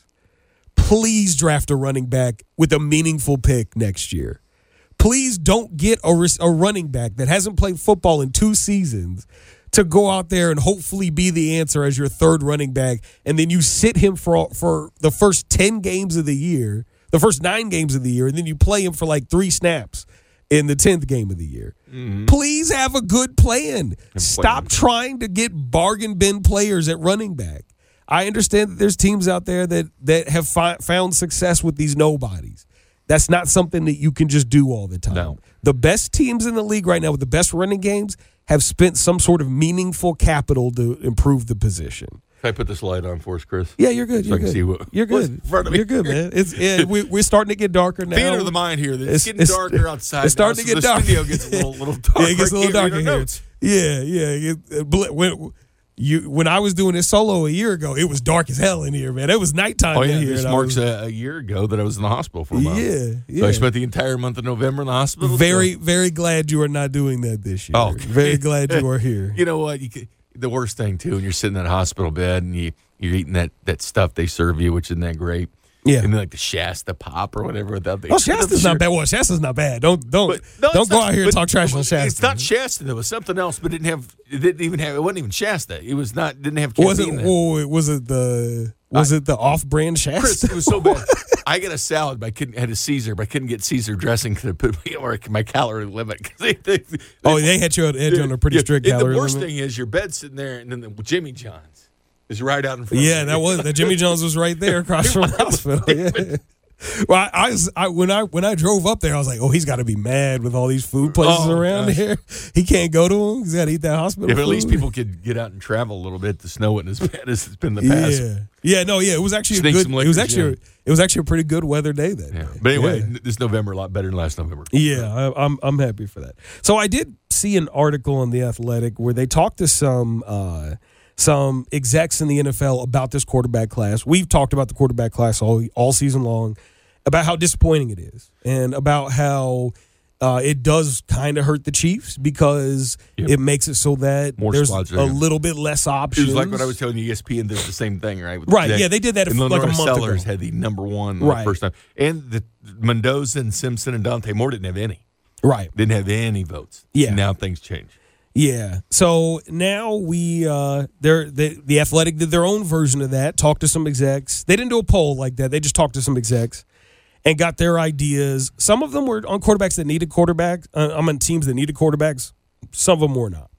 Please draft a running back with a meaningful pick next year. Please don't get a, a running back that hasn't played football in two seasons to go out there and hopefully be the answer as your third running back, and then you sit him for for the first ten games of the year, the first nine games of the year, and then you play him for like three snaps in the tenth game of the year. Mm-hmm. Please have a good plan. Stop trying to get bargain bin players at running back. I understand that there's teams out there that that have fi- found success with these nobodies. That's not something that you can just do all the time. No. The best teams in the league right now with the best running games have spent some sort of meaningful capital to improve the position. Can I put this light on for us, Chris? Yeah, you're good. So You're I can good. see what- You're what's good. in front of me You're good, man. It's yeah, we, we're starting to get darker now. Theater of the mind here. It's, It's- getting it's- darker outside. it's starting now, to so get the darker. studio gets a little, little darker. Yeah, it gets a little I can't darker read our here. notes. Yeah, yeah. It, it, bl- when you when I was doing this solo a year ago, it was dark as hell in here, man. It was nighttime Oh in yeah, here. this and I marks was- a, a year ago that I was in the hospital for a month. Yeah, yeah. So I spent the entire month of November in the hospital. Very, so- very glad you are not doing that this year. Oh, okay. Very glad you are here. You know what? You could, the worst thing too, when you're sitting in a hospital bed and you you're eating that, that stuff they serve you, which isn't that great. Yeah. And then like the Shasta pop or whatever without the. Oh, Shasta's not bad. Well, Shasta's not bad. Don't don't But, no, don't it's go not- out here and but- talk trash on but Shasta. It's not Shasta. There was something else, but it didn't have. It didn't even have. It wasn't even Shasta. It was not. Didn't have. Was it? caffeine in it. Oh, was it the? Was it the off-brand Shasta? Chris, it was so bad. I got a salad, but I couldn't. Had a Caesar, but I couldn't get Caesar dressing because it put me over my calorie limit. 'Cause they, they, they, Oh, they had you had you on a pretty yeah, strict and calorie The worst limit. thing is your bed's sitting there, and then the Jimmy John's is right out in front. Yeah, of that you. was that. Jimmy John's was right there across from the hospital. Yeah. Well, I, I was I, when I when I drove up there, I was like, "Oh, he's got to be mad with all these food places Oh, around gosh. here. He can't go to them. He's got to eat that hospital." If at food. least people could get out and travel a little bit, the snow wasn't as bad as it's been in the past. Yeah, yeah, no, yeah. It was actually a Sneak good. some It was liquors actually in. it was actually a pretty good weather day that Yeah. day. But anyway, Yeah. n- this November a lot better than last November. Yeah, I, I'm I'm happy for that. So I did see an article on The Athletic where they talked to some uh, some execs in the N F L about this quarterback class. We've talked about the quarterback class all all season long, about how disappointing it is, and about how uh, it does kind of hurt the Chiefs because Yep. it makes it so that More there's squads a there. little bit less It options. was like what I was telling you. E S P N did the same thing, right? With Right, Jack- yeah, they did that and a- like a Lenore month ago. Sellers had the number one Right. the first time, and the Mendoza and Simpson and Dante Moore didn't have any. Right. Didn't have any votes. Yeah. Now things change. Yeah. So now we, uh, they're, they, the Athletic did their own version of that, talked to some execs. They didn't do a poll like that. They just talked to some execs and got their ideas. Some of them were on quarterbacks that needed quarterbacks. Uh, I'm on teams that needed quarterbacks. Some of them were not.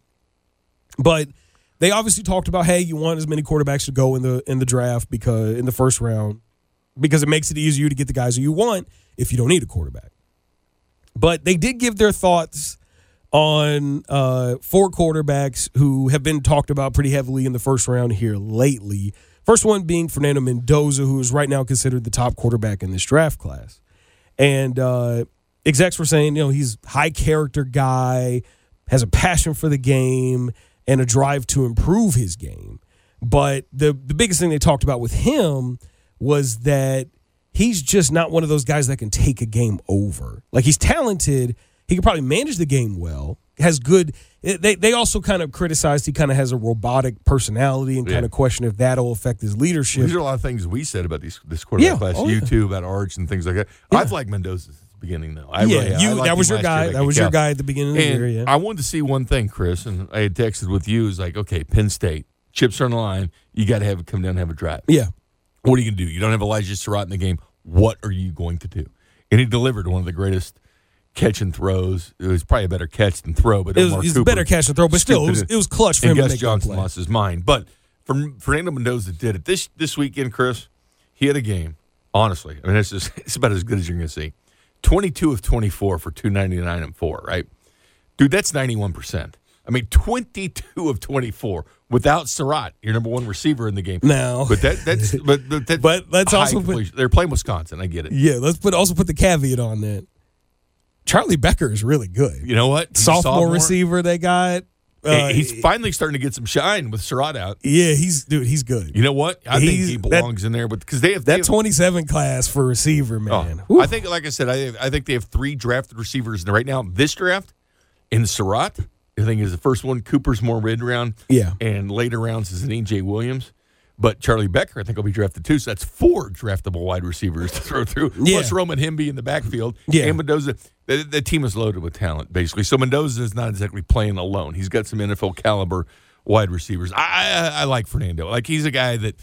But they obviously talked about, hey, you want as many quarterbacks to go in the in the draft because in the first round because it makes it easier to get the guys who you want if you don't need a quarterback. But they did give their thoughts on uh, four quarterbacks who have been talked about pretty heavily in the first round here lately. First one being Fernando Mendoza, who is right now considered the top quarterback in this draft class. And uh, execs were saying, you know, he's a high-character guy, has a passion for the game, and a drive to improve his game. But the the biggest thing they talked about with him was that he's just not one of those guys that can take a game over. Like, he's talented. He can probably manage the game well, has good – they they also kind of criticized he kind of has a robotic personality and kind Yeah. of question if that'll affect his leadership. These are a lot of things we said about these, this quarterback Yeah. class. Oh, you yeah. too, about Arch and things like that. Yeah. I've liked Mendoza since the beginning, though. I yeah, really, I you, liked that was him your last year guy. back That at was your Cal. guy at the beginning of the And year, yeah. I wanted to see one thing, Chris, and I had texted with you. Is like, okay, Penn State, chips are on the line. You got to have it come down and have a drive. Yeah. What are you going to do? You don't have Elijah Surratt in the game. What are you going to do? And he delivered one of the greatest catch and throws. It was probably a better catch than throw, but It was, Omar it was a Cooper better catch and throw, but still, it was, scooped it was clutch for and him to Gus make that Johnson play. lost his mind. But from Fernando Mendoza did it this this weekend, Chris. He had a game. Honestly, I mean, it's just it's about as good as you're going to see. twenty-two of twenty-four for two ninety-nine and four. Right, dude, that's ninety-one percent. I mean, twenty-two of twenty-four without Surratt, your number one receiver in the game. No, but that that's but but, that's But let's high also put- completion. They're playing Wisconsin. I get it. Yeah, let's put also put the caveat on that. Charlie Becker is really good. You know what? He's a Sophomore, sophomore. receiver they got. Uh, he's finally starting to get some shine with Surratt out. Yeah, he's dude. He's good. You know what? I think He's- he belongs in there, but because they have they That have, twenty-seven class for receiver, man. Oh, I think, like I said, I I think they have three drafted receivers right now. This draft, in Surratt, I think is the first one. Cooper's more mid round, Yeah. and later rounds is an E J Williams. But Charlie Becker, I think, will be drafted too. So that's four draftable wide receivers to throw through. Yeah. Plus Roman Hemby in the backfield. Yeah. And Mendoza. The, the team is loaded with talent, basically. So Mendoza is not exactly playing alone. He's got some N F L caliber wide receivers. I, I, I like Fernando. Like, he's a guy that,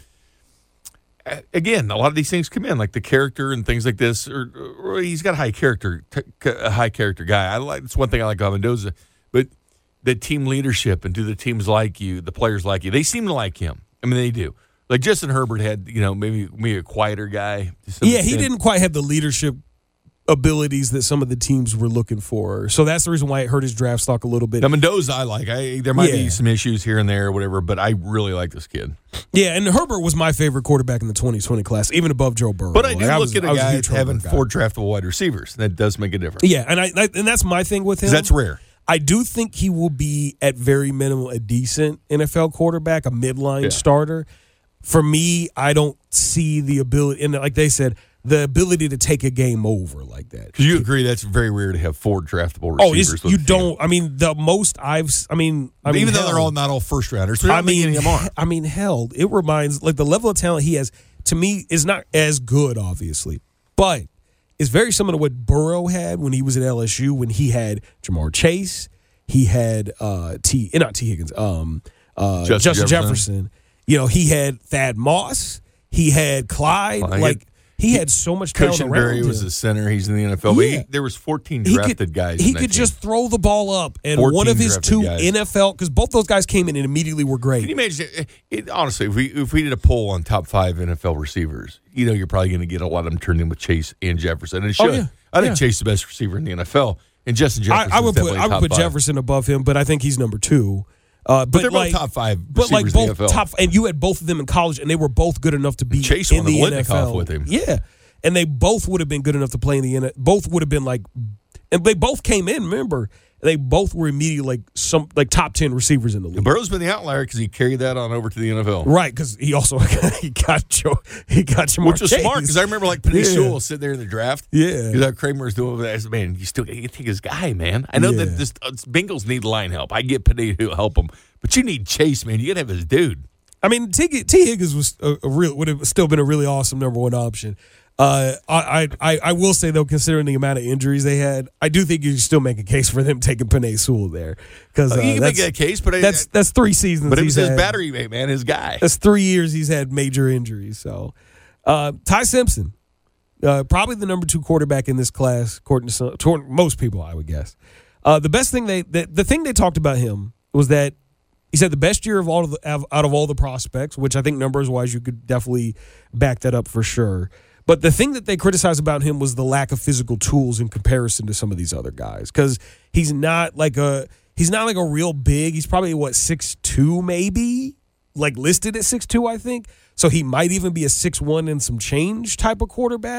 uh, again, a lot of these things come in, like the character and things like this. Or, or he's got a high character, t- a high character guy. I like. That's one thing I like about Mendoza. But the team leadership and do the teams like you, the players like you. They seem to like him. I mean, they do. Like Justin Herbert had, you know, maybe maybe a quieter guy. to some Yeah, he extent. didn't quite have the leadership abilities that some of the teams were looking for. So that's the reason why it hurt his draft stock a little bit. Now, Mendoza, I like. I, there might Yeah. be some issues here and there or whatever, but I really like this kid. Yeah, and Herbert was my favorite quarterback in the twenty twenty class, even above Joe Burrow. But I do Like, look was- at a I was guy huge having Herbert guy. four draftable wide receivers. That does make a difference. Yeah, and I, I and that's my thing with him. That's rare. I do think he will be at very minimum a decent N F L quarterback, a midline Yeah. starter. For me, I don't see the ability, and like they said, the ability to take a game over like that. Because you agree that's very rare to have four draftable Oh, receivers. it's, with you a team. don't. I mean, the most I've. s- I mean, I mean, Even though hell, they're all not all first rounders. but I I don't think mean, any of them are. I mean, hell, it reminds like the level of talent he has. To me, is not as good, obviously, but it's very similar to what Burrow had when he was at L S U. When he had Jamar Chase, he had uh, T. Not T. Higgins. Um, uh, Justin Justin, Jefferson. Jefferson. You know, he had Thad Moss. He had Clyde. Well, he like had- he had so much talent around Cushenberry him. was the center. He's in the N F L. But Yeah. he, there was fourteen He drafted could, guys. He in that could team. just throw the ball up, and fourteen one of his drafted two guys. N F L because both those guys came in and immediately were great. Can you imagine? It, it, honestly, if we if we did a poll on top five N F L receivers, you know, you're probably going to get a lot of them turned in with Chase and Jefferson. And it should. Oh, yeah. I think Yeah. Chase is the best receiver in the N F L, and Justin Jefferson. I, I would put definitely I would top put five. Jefferson above him, but I think he's number two. Uh, but, But they're like, both top five But like receivers in the both N F L. top, and you had both of them in college, and they were both good enough to be Chase in won the the N F L Blitnikoff with him. Yeah, and they both would have been good enough to play in the N F L. Both would have been like, and they both came in. Remember, they both were immediately like some like top ten receivers in the league. Burrow's been the outlier because he carried that on over to the N F L. Right, because he also he got Joe, he got Jamar Which was Chase. smart because I remember like Penny Yeah. Sewell sitting there in the draft. Yeah. Because Kramer was doing that. I said, man, you still you take his guy, man. I know Yeah. that this uh, Bengals need line help. I get Penny to help them, but you need Chase, man. You got to have his dude. I mean, T. T. Higgins was a, a real would have still been a really awesome number one option. Uh, I, I I will say though, considering the amount of injuries they had, I do think you can still make a case for them taking Penei Sewell there because uh, Uh, you can make that's, that case, but I- that's that's three seasons. But it he's was his had. battery mate, man, his guy. That's three years he's had major injuries. So, uh, Ty Simpson, uh, probably the number two quarterback in this class, according to, some, to most people, I would guess. Uh, the best thing they the, the thing they talked about him was that he said the best year of all of the, out of all the prospects, which I think numbers wise you could definitely back that up for sure. But the thing that they criticized about him was the lack of physical tools in comparison to some of these other guys, because he's not like a he's not like a real big. He's probably what six two maybe, like listed at six two, I think. So he might even be a six one and some change type of quarterback.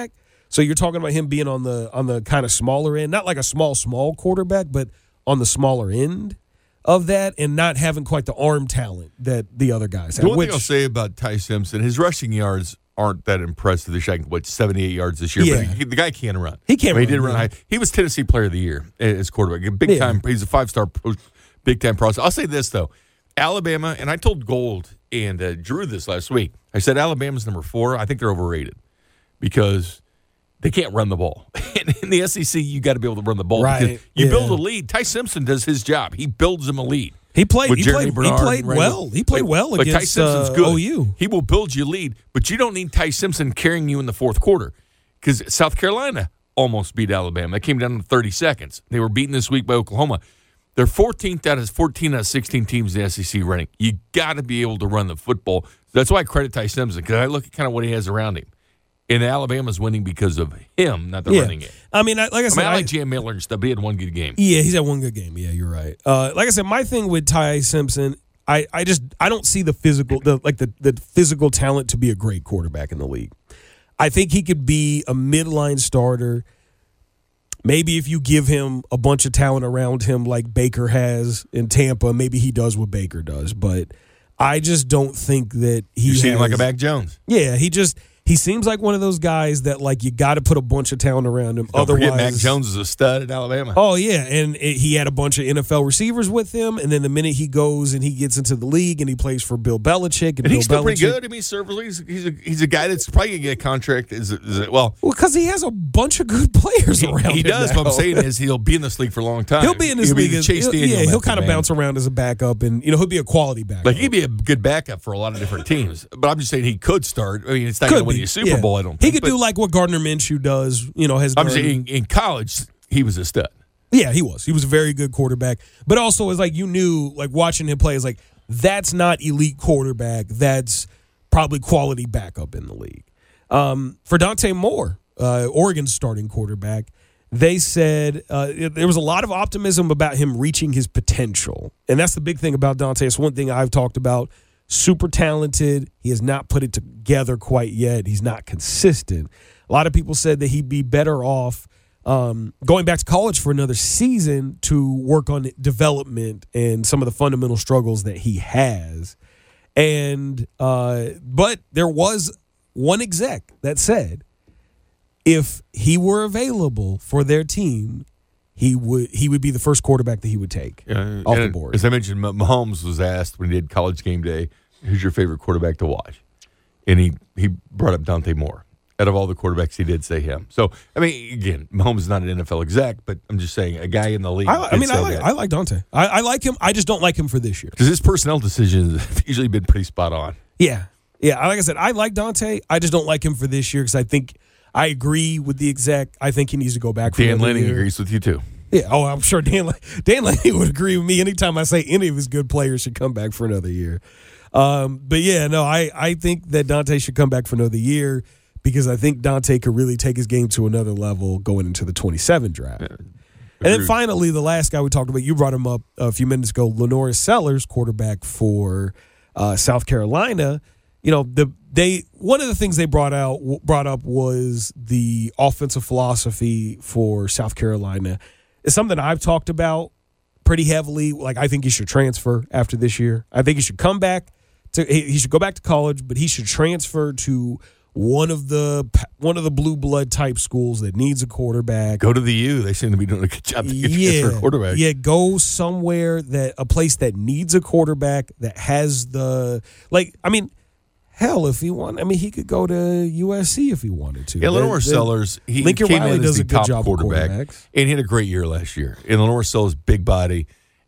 So you're talking about him being on the on the kind of smaller end, not like a small, small quarterback, but on the smaller end of that, and not having quite the arm talent that the other guys have. The one which, thing I'll say about Ty Simpson, his rushing yards aren't that impressive this year. What, seventy-eight yards this year? Yeah. But he, the guy can't run. He can't I mean, run. He did run yeah. high. He was Tennessee Player of the Year as quarterback. Big Yeah. time. He's a five-star big time process. I'll say this, though. Alabama, and I told Gold and uh, Drew this last week. I said Alabama's number four. I think they're overrated because they can't run the ball. And in the S E C, you got to be able to run the ball. Right. Because you Yeah. build a lead. Ty Simpson does his job. He builds them a lead. He played. With He Jeremy played, he Bernard played and Randall. well. He played Like- well like against Ty Simpson's uh, good. O U. He will build you lead, but you don't need Ty Simpson carrying you in the fourth quarter because South Carolina almost beat Alabama. They came down to thirty seconds. They were beaten this week by Oklahoma. They're fourteenth out of fourteen out of sixteen teams in the S E C running. You got to be able to run the football. That's why I credit Ty Simpson because I look at kind of what he has around him. And Alabama's winning because of him, not the Yeah. running game. I mean, I, like I I said, mean, I I- like Jam Miller and stuff, but he had one good game. Yeah, he's had one good game. Yeah, you're right. Uh, like I said, my thing with Ty Simpson, I, I just I don't see the physical the like the, the physical talent to be a great quarterback in the league. I think he could be a midline starter. Maybe if you give him a bunch of talent around him like Baker has in Tampa, maybe he does what Baker does. But I just don't think that he You see him has- like a Mac Jones. Yeah, he just he seems like one of those guys that like you got to put a bunch of talent around him. Don't Otherwise, forget Mac Jones is a stud at Alabama. Oh yeah, and it, he had a bunch of N F L receivers with him, and then the minute he goes and he gets into the league and he plays for Bill Belichick, and, And Bill he's still Belichick, pretty good. I mean, seriously, he's, he's, a, he's a guy that's probably going to get a contract. Is, it- is it, well, Well, because he has a bunch of good players he, around he him. does. now. What I'm saying is he'll be in this league for a long time. He'll be in this He'll league. the as- Chase he'll- Daniel yeah, he'll method, kind of man. bounce around as a backup, and you know he'll be a quality backup. Like he'd be a good backup for a lot of different teams. But I'm just saying he could start. I mean, it's not going Could to win be, you a Super yeah. Bowl. I don't. He think, could but do like what Gardner Minshew does. You know, has I'm done. saying in college he was a stud. Yeah, he was. He was a very good quarterback. But also, it's like you knew, like watching him play, is like that's not elite quarterback. That's probably quality backup in the league. Um, for Dante Moore, uh, Oregon's starting quarterback, they said uh, it- there was a lot of optimism about him reaching his potential. And that's the big thing about Dante. It's one thing I've talked about. Super talented. He has not put it together quite yet. He's not consistent. A lot of people said that he'd be better off um, going back to college for another season to work on development and some of the fundamental struggles that he has. And uh, but there was one exec that said if he were available for their team, he would he would be the first quarterback that he would take Yeah, off the and board. As I mentioned, Mah- Mahomes was asked when he did College Game Day, "Who's your favorite quarterback to watch?" And he he brought up Dante Moore. Out of all the quarterbacks, he did say him. So I mean, again, Mahomes is not an N F L exec, but I'm just saying a guy in the league. I, I mean, I like, I like Dante. I, I like him. I just don't like him for this year. because his personnel decisions have usually been pretty spot on. Yeah. Yeah. Like I said, I like Dante. I just don't like him for this year because I think I agree with the exec. I think he needs to go back for Dan another Lanning year. agrees with you too. Yeah. Oh, I'm sure Dan, Dan Lanning would agree with me anytime I say any of his good players should come back for another year. Um, but yeah, no, I, I think that Dante should come back for another year because I think Dante could really take his game to another level going into the twenty-seven draft. Yeah. And then Agreed. finally, the last guy we talked about, you brought him up a few minutes ago, Lenore Sellers, quarterback for uh, South Carolina. You know, the they one of the things they brought out brought up was the offensive philosophy for South Carolina. It's something I've talked about pretty heavily. Like, I think he should transfer after this year. I think he should come back to he he should go back to college, but he should transfer to one of the one of the blue blood type schools that needs a quarterback. Go to the U. They seem to be doing a good job to get you Yeah, for a quarterback. yeah. Go somewhere that a place that needs a quarterback that has the like. I mean, hell, if he want, I mean, he could go to U S C if he wanted to. Yeah, Lenore They- they- Sellers, he Lincoln came Riley in as does the a good top job with quarterback, quarterbacks. and he had a great year last year. And Lenore Sellers, big body,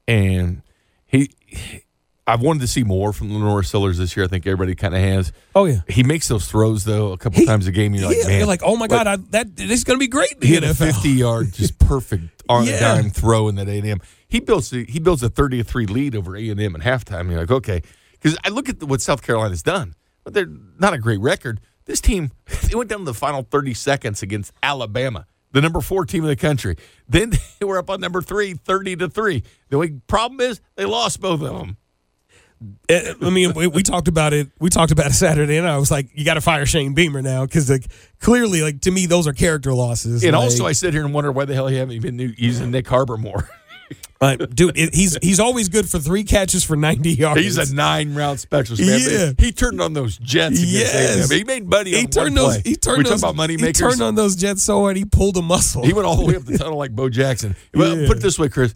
and he. I've wanted to see more from Lenore Sellers this year. I think everybody kind of has. Oh yeah, He makes those throws though a couple He- times a game. You're like, yeah, man, you're like, oh my but god, I, that this is going to be great. In the he had N a F L. fifty-yard, just perfect on Yeah. a dime throw in that A and M. He builds a, he builds a thirty to three lead over A and M at halftime. You're like, okay, because I look at what South Carolina's done, but they're not a great record. This team, they went down to the final thirty seconds against Alabama, the number four team in the country. Then they were up on number three, thirty to three. The only problem is they lost both of them. I mean, we, we talked about it. We talked about it Saturday, and I was like, "You got to fire Shane Beamer now," because like clearly, like to me, those are character losses. And like, also, I sit here and wonder why the hell he haven't been using Nick Harbor more. Uh, dude, it, he's he's always good for three catches for ninety yards. He's a nine round specialist, man. Yeah. He turned on those Jets against Yes. A and M. He made money on He turned one those. play. He turned we those. talking about money He makers. turned on those Jets so hard he pulled a muscle. He went all the way up the tunnel like Bo Jackson. Well, Yeah. put it this way, Chris.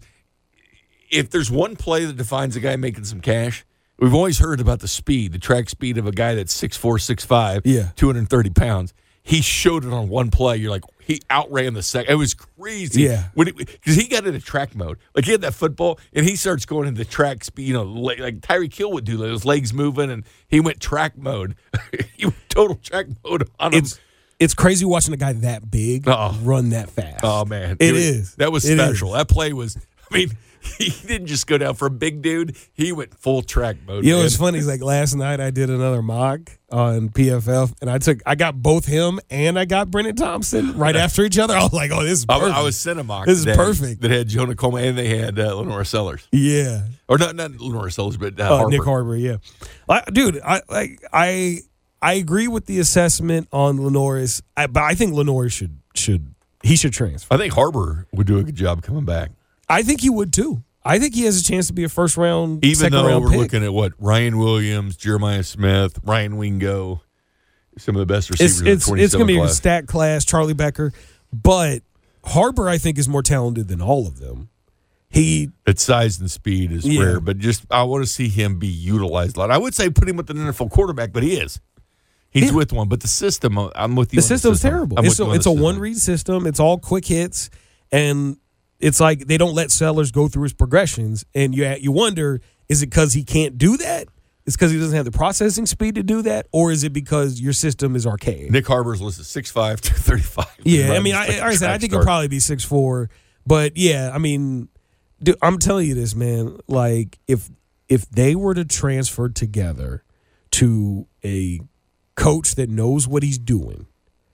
If there's one play that defines a guy making some cash, we've always heard about the speed, the track speed of a guy that's six four, six five, Yeah. two hundred thirty pounds. He showed it on one play. You're like, he outran the second. It was crazy. Yeah. Because he got into track mode. Like, he had that football, and he starts going into track speed, you know, like, like Tyreek Hill would do, like, his legs moving, and he went track mode. He went total track mode on him. It's it's crazy watching a guy that big Oh. run that fast. Oh, man. It was- is. That was It special. is. That play was, I mean, he didn't just go down for a big dude. He went full track mode. You know, man. it's funny. It's like last night I did another mock on P F F, and I took I got both him and I got Brennan Thompson right after each other. I was like, oh, this is I, perfect. I was sent a mock This is today perfect. that had Jonah Coleman, and they had uh, Lenora Sellers. Yeah. Or not, not Lenora Sellers, but uh, Uh, Harper. Nick Harbor, yeah. I, dude, I like I I agree with the assessment on Lenoris, I, but I think Lenoris should should he should transfer. I think Harbor would do a good job coming back. I think he would too. I think he has a chance to be a first round, Even second though round we're pick. looking at what Ryan Williams, Jeremiah Smith, Ryan Wingo, some of the best receivers It's in the it's, twenty-seven it's going to be a class. stat class, Charlie Becker, but Harbor I think is more talented than all of them. He Its size and speed is Yeah. rare, but just I want to see him be utilized a lot. I would say put him with an N F L quarterback, but he is. He's Yeah. with one, but the system, I'm with you. the on system's system. terrible. I'm It's with a, you on it's the a system. one read system. It's all quick hits, and it's like they don't let Sellers go through his progressions. And you you wonder, is it because he can't do that? It's because he doesn't have the processing speed to do that, or is it because your system is archaic? Nick Harbor's listed six five, two thirty-five. Yeah, I mean, I, like I said, I think he'll probably be six four, but yeah, I mean, dude, I'm telling you this, man. Like, if if they were to transfer together to a coach that knows what he's doing,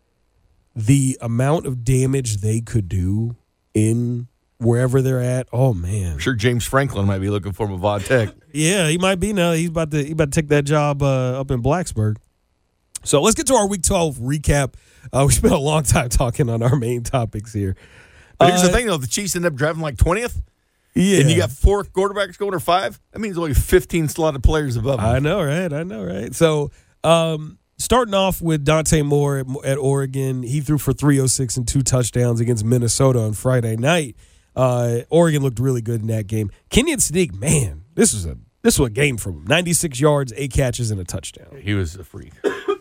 the amount of damage they could do in wherever they're at, oh man, I'm sure James Franklin might be looking for him at Vod Tech. yeah, he might be now. He's about to he about to take that job uh, up in Blacksburg. So let's get to our Week twelve recap. Uh, we spent a long time talking on our main topics here. But here's Uh, the thing, though: the Chiefs end up driving like twentieth, Yeah, and you got four quarterbacks going or five. That means only fifteen slotted players above them. I know, right? I know, right? So, um, starting off with Dante Moore at, at Oregon, he threw for three oh six and two touchdowns against Minnesota on Friday night. Uh, Oregon looked really good in that game. Kenyon Sadiq, man, this was a this was a game from him. ninety-six yards, eight catches, and a touchdown. He was a freak.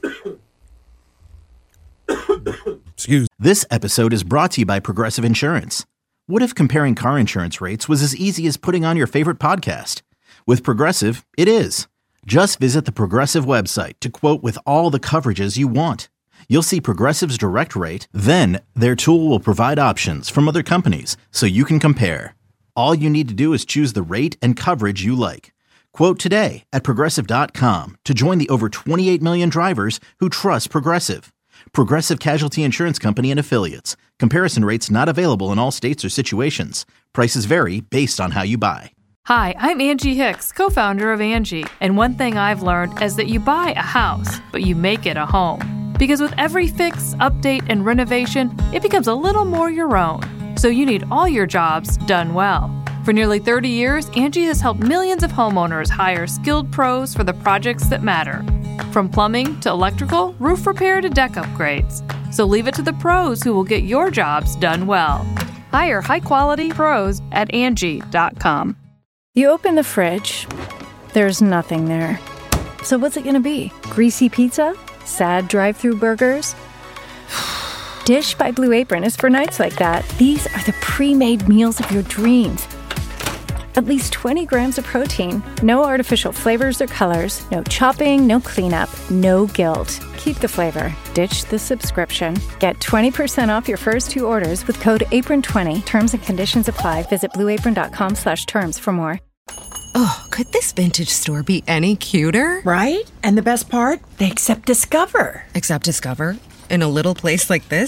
Excuse. This episode is brought to you by Progressive Insurance. What if comparing car insurance rates was as easy as putting on your favorite podcast? With Progressive, it is. Just visit the Progressive website to quote with all the coverages you want. You'll see Progressive's direct rate, then their tool will provide options from other companies so you can compare. All you need to do is choose the rate and coverage you like. Quote today at progressive dot com to join the over twenty-eight million drivers who trust Progressive. Progressive Casualty Insurance Company and Affiliates. Comparison rates not available in all states or situations. Prices vary based on how you buy. Hi, I'm Angie Hicks, co-founder of Angie, and one thing I've learned is that you buy a house, but you make it a home. Because with every fix, update, and renovation, it becomes a little more your own. So you need all your jobs done well. For nearly thirty years, Angie has helped millions of homeowners hire skilled pros for the projects that matter. From plumbing to electrical, roof repair to deck upgrades. So leave it to the pros who will get your jobs done well. Hire high-quality pros at Angie dot com. You open the fridge, there's nothing there. So what's it gonna be? Greasy pizza? Sad drive-thru burgers? Dish by Blue Apron is for nights like that. These are the pre-made meals of your dreams. At least twenty grams of protein, no artificial flavors or colors, no chopping, no cleanup, no guilt. Keep the flavor. Ditch the subscription. Get twenty percent off your first two orders with code apron twenty. Terms and conditions apply. Visit blue apron dot com slash terms for more. Oh, could this vintage store be any cuter? Right? And the best part? They accept Discover. Accept Discover? In a little place like this?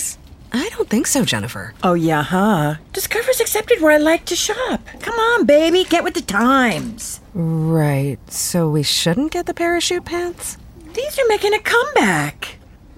I don't think so, Jennifer. Oh, yeah, huh? Discover's accepted where I like to shop. Come on, baby, get with the times. Right, so we shouldn't get the parachute pants? These are making a comeback.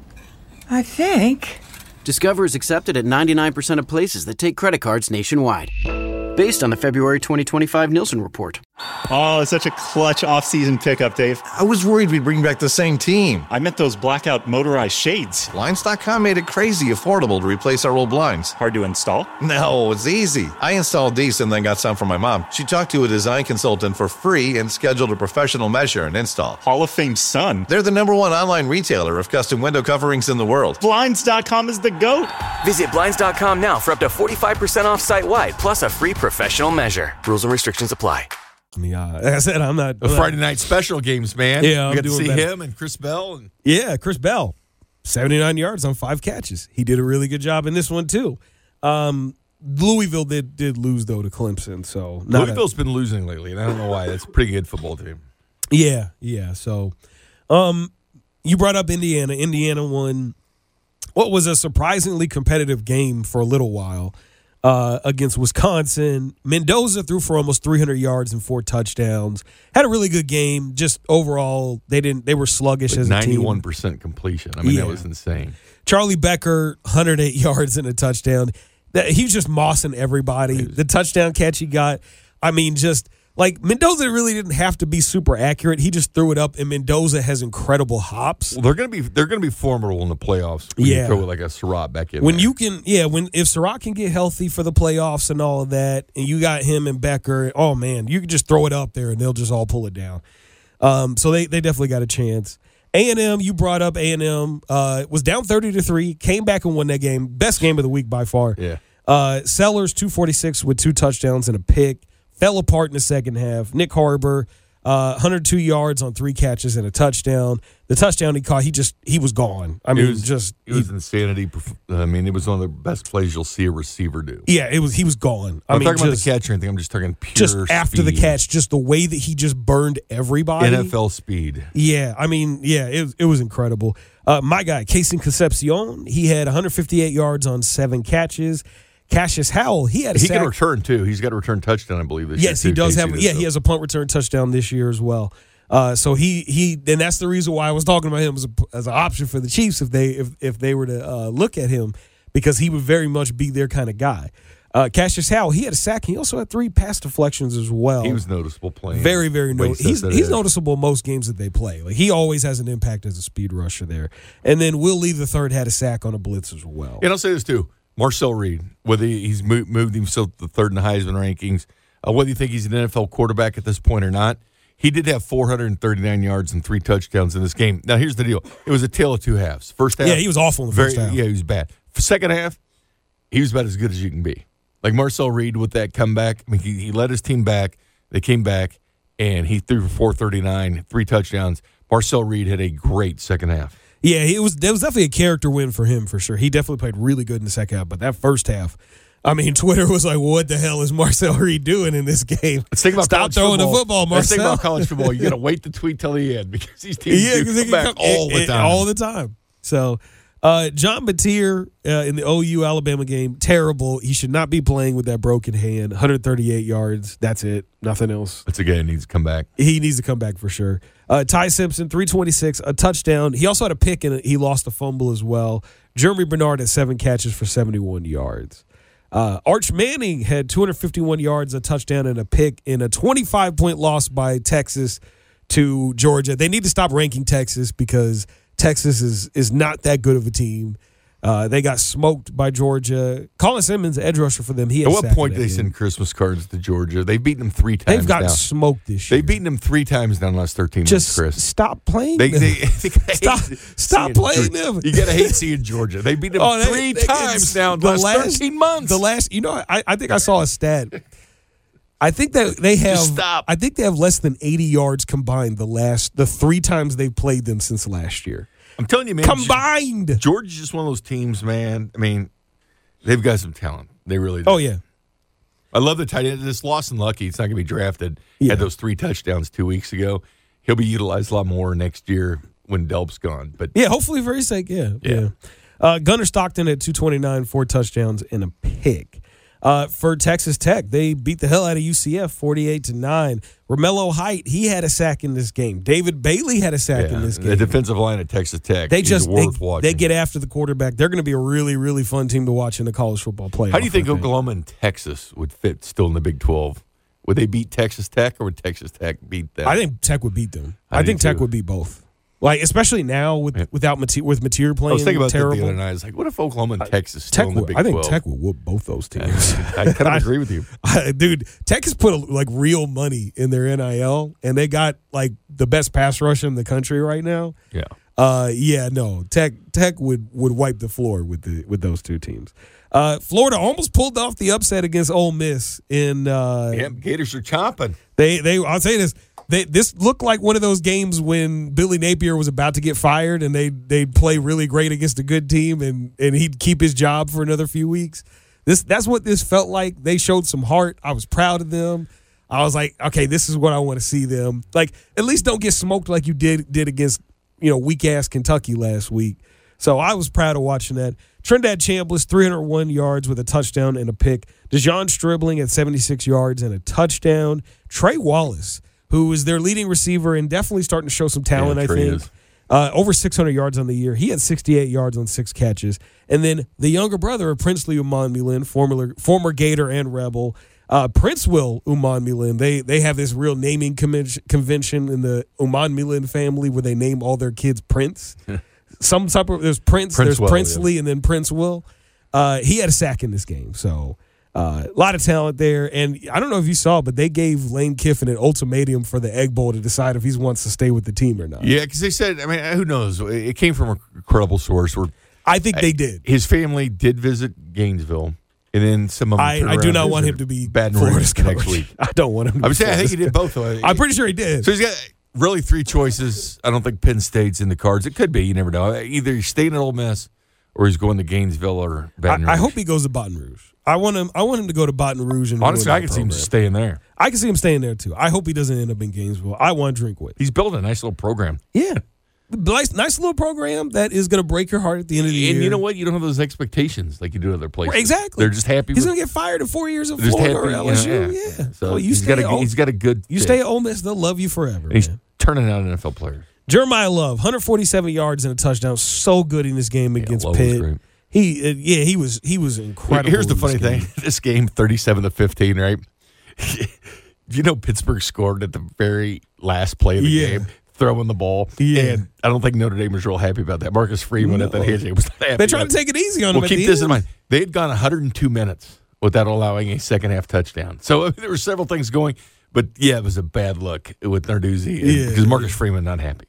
I think. Discover is accepted at ninety-nine percent of places that take credit cards nationwide. Based on the February twenty twenty-five Nielsen report. Oh, it's such a clutch off-season pickup, Dave. I was worried we'd bring back the same team. I meant those blackout motorized shades. Blinds dot com made it crazy affordable to replace our old blinds. Hard to install? No, it's easy. I installed these and then got some for my mom. She talked to a design consultant for free and scheduled a professional measure and install. Hall of Fame son. They're the number one online retailer of custom window coverings in the world. Blinds dot com is the GOAT. Visit Blinds dot com now for up to forty-five percent off site-wide, plus a free professional measure. Rules and restrictions apply. Yeah, like I said, I'm not. The Friday night special games, man. Yeah, we I'm got to doing see better. him and Chris Bell. And Yeah, Chris Bell, seventy-nine yards on five catches. He did a really good job in this one too. Um, Louisville did did lose though to Clemson, so not Louisville's a, been losing lately, and I don't know why. That's a pretty good football team. Yeah, yeah. So, um, you brought up Indiana. Indiana won what was a surprisingly competitive game for a little while. Uh, against Wisconsin. Mendoza threw for almost three hundred yards and four touchdowns. Had a really good game. Just overall, they didn't. They were sluggish Like as a team. ninety-one percent completion. I mean, Yeah. that was insane. Charlie Becker, one hundred eight yards and a touchdown. That he was just mossing everybody. The touchdown catch he got, I mean, just like Mendoza really didn't have to be super accurate. He just threw it up, and Mendoza has incredible hops. Well, they're gonna be they're gonna be formidable in the playoffs. When Yeah. you throw like a Surratt back in. When there. you can, yeah, when if Surratt can get healthy for the playoffs and all of that, and you got him and Becker, oh man, you can just throw it up there and they'll just all pull it down. Um, so they they definitely got a chance. A and M, you brought up A and M, uh, was down thirty to three, came back and won that game. Best game of the week by far. Yeah. Uh, Sellers two forty-six with two touchdowns and a pick. Fell apart in the second half. Nick Harbor, uh, one hundred two yards on three catches and a touchdown. The touchdown he caught, he just he was gone. I mean, it was just it was insanity. I mean, it was one of the best plays you'll see a receiver do. yeah, it was he was gone. I I'm mean, talking just, about the catch or anything. I'm just talking pure just after the speed. catch, just the way that he just burned everybody. N F L speed. Yeah, I mean, yeah, it was, it was incredible. Uh, my guy, Casey Concepcion, he had one hundred fifty-eight yards on seven catches. Cassius Howell, he had a He sack. can return too. He's got a return touchdown, I believe. This Yes, year he too, does Casey have. Yeah, so. he has a punt return touchdown this year as well. Uh, so he he, and that's the reason why I was talking about him as a, as an option for the Chiefs if they if if they were to uh, look at him, because he would very much be their kind of guy. Uh, Cassius Howell, he had a sack. He also had three pass deflections as well. He was noticeable playing. Very, very Way he noticeable. He's, sets that he's edge. noticeable most games that they play. Like he always has an impact as a speed rusher there. And then Will Lee the third had a sack on a blitz as well. And I'll say this too. Marcel Reed, whether he's moved, moved himself to the third in the Heisman rankings, uh, whether you think he's an N F L quarterback at this point or not, he did have four hundred thirty-nine yards and three touchdowns in this game. Now, here's the deal. It was a tale of two halves. First half. Yeah, he was awful in the very, first half. Yeah, he was bad. For second half, he was about as good as you can be. Like Marcel Reed with that comeback. I mean, he, he led his team back. They came back, and he threw for four thirty-nine, three touchdowns. Marcel Reed had a great second half. Yeah, it was. There was definitely a character win for him for sure. He definitely played really good in the second half. But that first half, I mean, Twitter was like, "What the hell is Marcel Reed doing in this game? Let's think about Stop college throwing football. the football, Let's think Marcel." about college football. You got to wait to tweet till the end because these teams Yeah, do 'cause they come can back come- all it- the it- time. all the time. So, uh, John Batier uh, in the O U Alabama game, terrible. He should not be playing with that broken hand. one hundred thirty-eight yards. That's it. Nothing else. That's a guy that needs to come back. He needs to come back for sure. Uh, Ty Simpson, three twenty-six, a touchdown. He also had a pick and he lost a fumble as well. Jeremy Bernard had seven catches for seventy-one yards. Uh, Arch Manning had two hundred fifty-one yards, a touchdown, and a pick in a twenty-five point loss by Texas to Georgia. They need to stop ranking Texas because Texas is is not that good of a team. Uh, they got smoked by Georgia. Colin Simmons, edge rusher for them. He had At a what sack in point that did they game. send Christmas cards to Georgia? They've beaten them three times. They've gotten now. smoked this year. They've beaten them three times now in the last thirteen Just months, Chris. stop playing They, them. they, they gotta Stop- hate stop seeing playing Georgia. them. You got to hate seeing Georgia. They beat them Oh, they- three they- times it's now in the last, thirteen months. The last, you know, I, I think I saw a stat. I think that they have. Just stop. I think they have less than eighty yards combined the last the three times they've played them since last year. I'm telling you, man. Combined. Georgia's just one of those teams, man. I mean, they've got some talent. They really do. Oh yeah. I love the tight end. This Lawson Lucky, it's not going to be drafted. Yeah. Had those three touchdowns two weeks ago. He'll be utilized a lot more next year when Delp's gone. But Yeah, hopefully for his sake. Yeah, yeah. Yeah. Uh, Gunnar Stockton at two twenty-nine, four touchdowns and a pick. Uh, for Texas Tech, they beat the hell out of U C F, forty-eight to nine. Romello Height, he had a sack in this game. David Bailey had a sack yeah, in this game. The defensive line at Texas Tech they is just worth they, watching. they get after the quarterback. They're going to be a really, really fun team to watch in the college football playoff. How do you think Oklahoma and Texas would fit still in the Big twelve? Would they beat Texas Tech, or would Texas Tech beat them? I think Tech would beat them. I, I think too. Tech would beat both. Like, especially now with Yeah. without Mate- with Mateer playing I was thinking about terrible. that the other night. I was like, what if Oklahoma and Texas still Tech in the would, Big I think twelve? Tech will whoop both those teams. I kind of agree with you. Dude, Tech has put like real money in their N I L, and they got like the best pass rush in the country right now. Yeah. Uh, yeah, no, Tech Tech would would wipe the floor with the with those two teams. Uh, Florida almost pulled off the upset against Ole Miss in. Uh, Yeah, Gators are chomping. They they I'll say this. They, this looked like one of those games when Billy Napier was about to get fired, and they they'd play really great against a good team, and, and he'd keep his job for another few weeks. This that's what this felt like. They showed some heart. I was proud of them. I was like, okay, this is what I want to see them. Like, at least don't get smoked like you did did against, you know, weak ass Kentucky last week. So I was proud of watching that. Trinidad Chambliss, three hundred one yards with a touchdown and a pick. DeJon Stribling at seventy-six yards and a touchdown. Trey Wallace, who is their leading receiver and definitely starting to show some talent, Yeah, I Trey think. is. Uh, over six hundred yards on the year. He had sixty-eight yards on six catches. And then the younger brother of Princely Umanmielen, former, former Gator and Rebel, uh, Princewell Umanmielen. They they have this real naming conven- convention in the Umanmielen family where they name all their kids Prince. Some type of, there's Prince, Princewell, there's Princely, yeah. and then Princewell. Uh, he had a sack in this game. So uh, a lot of talent there. And I don't know if you saw, but they gave Lane Kiffin an ultimatum for the Egg Bowl to decide if he wants to stay with the team or not. Yeah, because they said, I mean, who knows? It came from a credible source. Where I think they did. His family did visit Gainesville, and then some of them I, turned I do around not and want him visited to be Baton Florida's Rouge next coach. week. I don't want him to I'm be saying I think he did both. I'm pretty sure he did. So he's got really three choices. I don't think Penn State's in the cards. It could be. You never know. Either he's staying at Ole Miss or he's going to Gainesville or Baton Rouge. I, I hope he goes to Baton Rouge. I want him. I want him to go to Baton Rouge and honestly, ruin I that can see him program. staying there. I can see him staying there too. I hope he doesn't end up in Gainesville. I want Drinkwitz. He's building a nice little program. Yeah, nice, nice little program that is going to break your heart at the end of the And year. you know what? You don't have those expectations like you do at other places. Right, exactly. They're just happy. He's with, going to get fired in four years of they're just Florida happy, or you know, L S U. yeah. Yeah. So Well, you he's stay got at a Ole- he's got a good. You fit. stay at Ole Miss, they'll love you forever. And he's man. turning out N F L players. Jeremiah Love, one hundred forty-seven yards and a touchdown. So good in this game against Love was Pitt. great. He, uh, yeah, he was he was incredible. Here's the in this funny game. thing: this game, thirty-seven to fifteen, right? You know, Pittsburgh scored at the very last play of the Yeah. game, throwing the ball. Yeah. And I don't think Notre Dame was real happy about that. Marcus Freeman at that No. handshake was not happy. They tried about to take it easy on Well, him. at keep the this in end. mind. They had gone one hundred two minutes without allowing a second half touchdown. So I mean, there were several things going, but yeah, it was a bad look with Narduzzi Yeah. because Marcus Freeman not happy.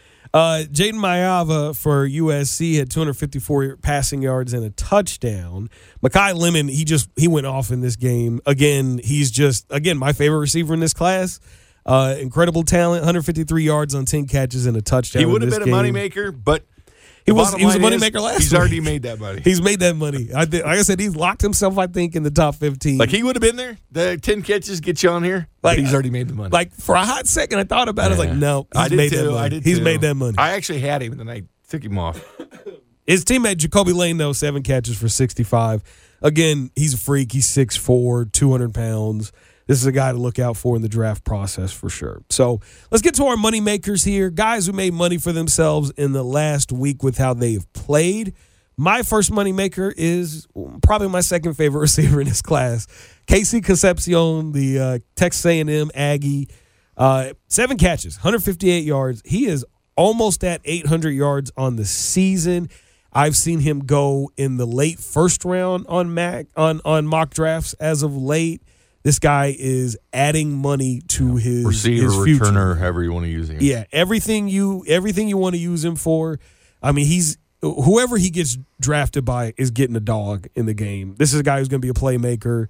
Uh, Jaden Mayava for U S C had two hundred fifty-four passing yards and a touchdown. Mekhi Lemon, he just he went off in this game. Again, he's just again my favorite receiver in this class. Uh, incredible talent, one hundred fifty-three yards on ten catches and a touchdown. He would in have this been a game. moneymaker, but He the was bottom he was a line is moneymaker last He's week. already made that money. He's made that money. I did, like I said, he's locked himself, I think, in the top fifteen. Like he would have been there. The ten catches get you on here. Like, Like he's already made the money. Like for a hot second, I thought about it. I was like, no, he's I did made too. that money. I did he's too. made that money. I actually had him, and then I took him off. His teammate Jacoby Lane, though, seven catches for sixty-five. Again, he's a freak. He's six foot four, two hundred pounds. This is a guy to look out for in the draft process for sure. So let's get to our money makers here. Guys who made money for themselves in the last week with how they've played. My first money maker is probably my second favorite receiver in this class. Casey Concepcion, the uh, Texas A and M Aggie. Uh, seven catches, one hundred fifty-eight yards. He is almost at eight hundred yards on the season. I've seen him go in the late first round on Mac on, on mock drafts as of late. This guy is adding money to his Receiver, his future. returner, however you want to use him. Yeah, everything you everything you want to use him for. I mean, he's whoever he gets drafted by is getting a dog in the game. This is a guy who's going to be a playmaker.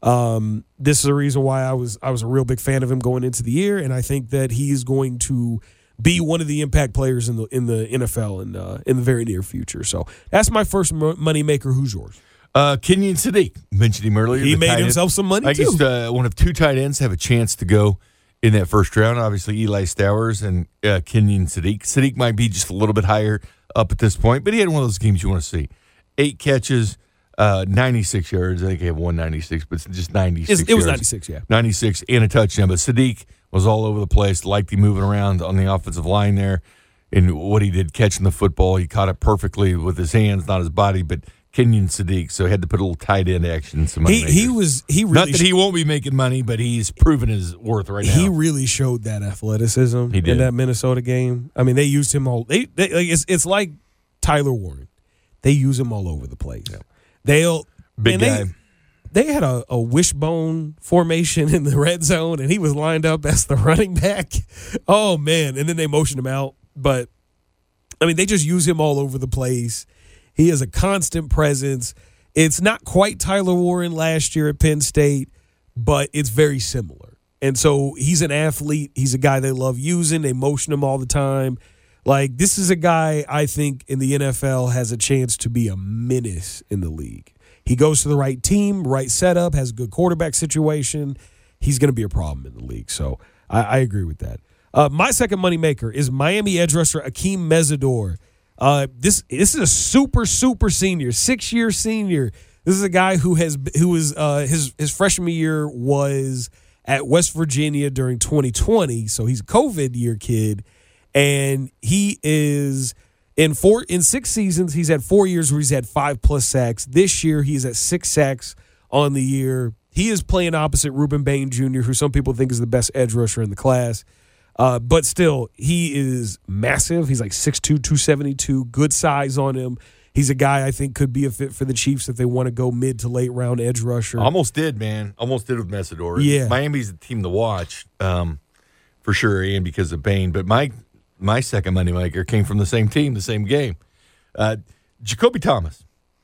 Um, this is the reason why I was I was a real big fan of him going into the year, and I think that he's going to be one of the impact players in the in the N F L in uh, in the very near future. So that's my first money maker. Who's yours? Uh, Kenyon Sadiq, mentioned him earlier. He the made tight end. himself some money I too. guess uh, one of two tight ends have a chance to go in that first round. Obviously, Eli Stowers and uh, Kenyon Sadiq. Sadiq might be just a little bit higher up at this point, but he had one of those games you want to see. Eight catches, uh, ninety-six yards. I think he had one ninety-six, but it's just ninety-six. It was yards. ninety-six, yeah. ninety-six and a touchdown. But Sadiq was all over the place, liked him moving around on the offensive line there. And what he did catching the football, he caught it perfectly with his hands, not his body, but Kenyon Sadiq, so he had to put a little tight end action. Some he he was he really not that he won't be making money, but he's proven his worth right now. He really showed that athleticism he did. in that Minnesota game. I mean, they used him all. They, they like, it's it's like Tyler Warren. They use him all over the place. Yeah. They'll big guy. They, they had a, a wishbone formation in the red zone, and he was lined up as the running back. Oh man! And then they motioned him out. But I mean, they just use him all over the place. He is a constant presence. It's not quite Tyler Warren last year at Penn State, but it's very similar. And so he's an athlete. He's a guy they love using. They motion him all the time. Like, this is a guy I think in the N F L has a chance to be a menace in the league. He goes to the right team, right setup, has a good quarterback situation. He's going to be a problem in the league. So I, I agree with that. Uh, my second moneymaker is Miami edge rusher Akeem Mesidor. Uh, this this is a super super senior, six year senior. This is a guy who has who was uh, his his freshman year was at West Virginia during twenty twenty, so he's a COVID year kid, and he is in four in six seasons. He's had four years where he's had five plus sacks. This year he's at six sacks on the year. He is playing opposite Ruben Bain Junior, who some people think is the best edge rusher in the class. Uh, but still, he is massive. He's like six two, two seventy-two, good size on him. He's a guy I think could be a fit for the Chiefs if they want to go mid to late round edge rusher. Almost did, man. Almost did with Mesidor. Yeah. Miami's the team to watch um, for sure, and because of Bain. But my my second moneymaker came from the same team, the same game. Uh, Jacoby Thomas.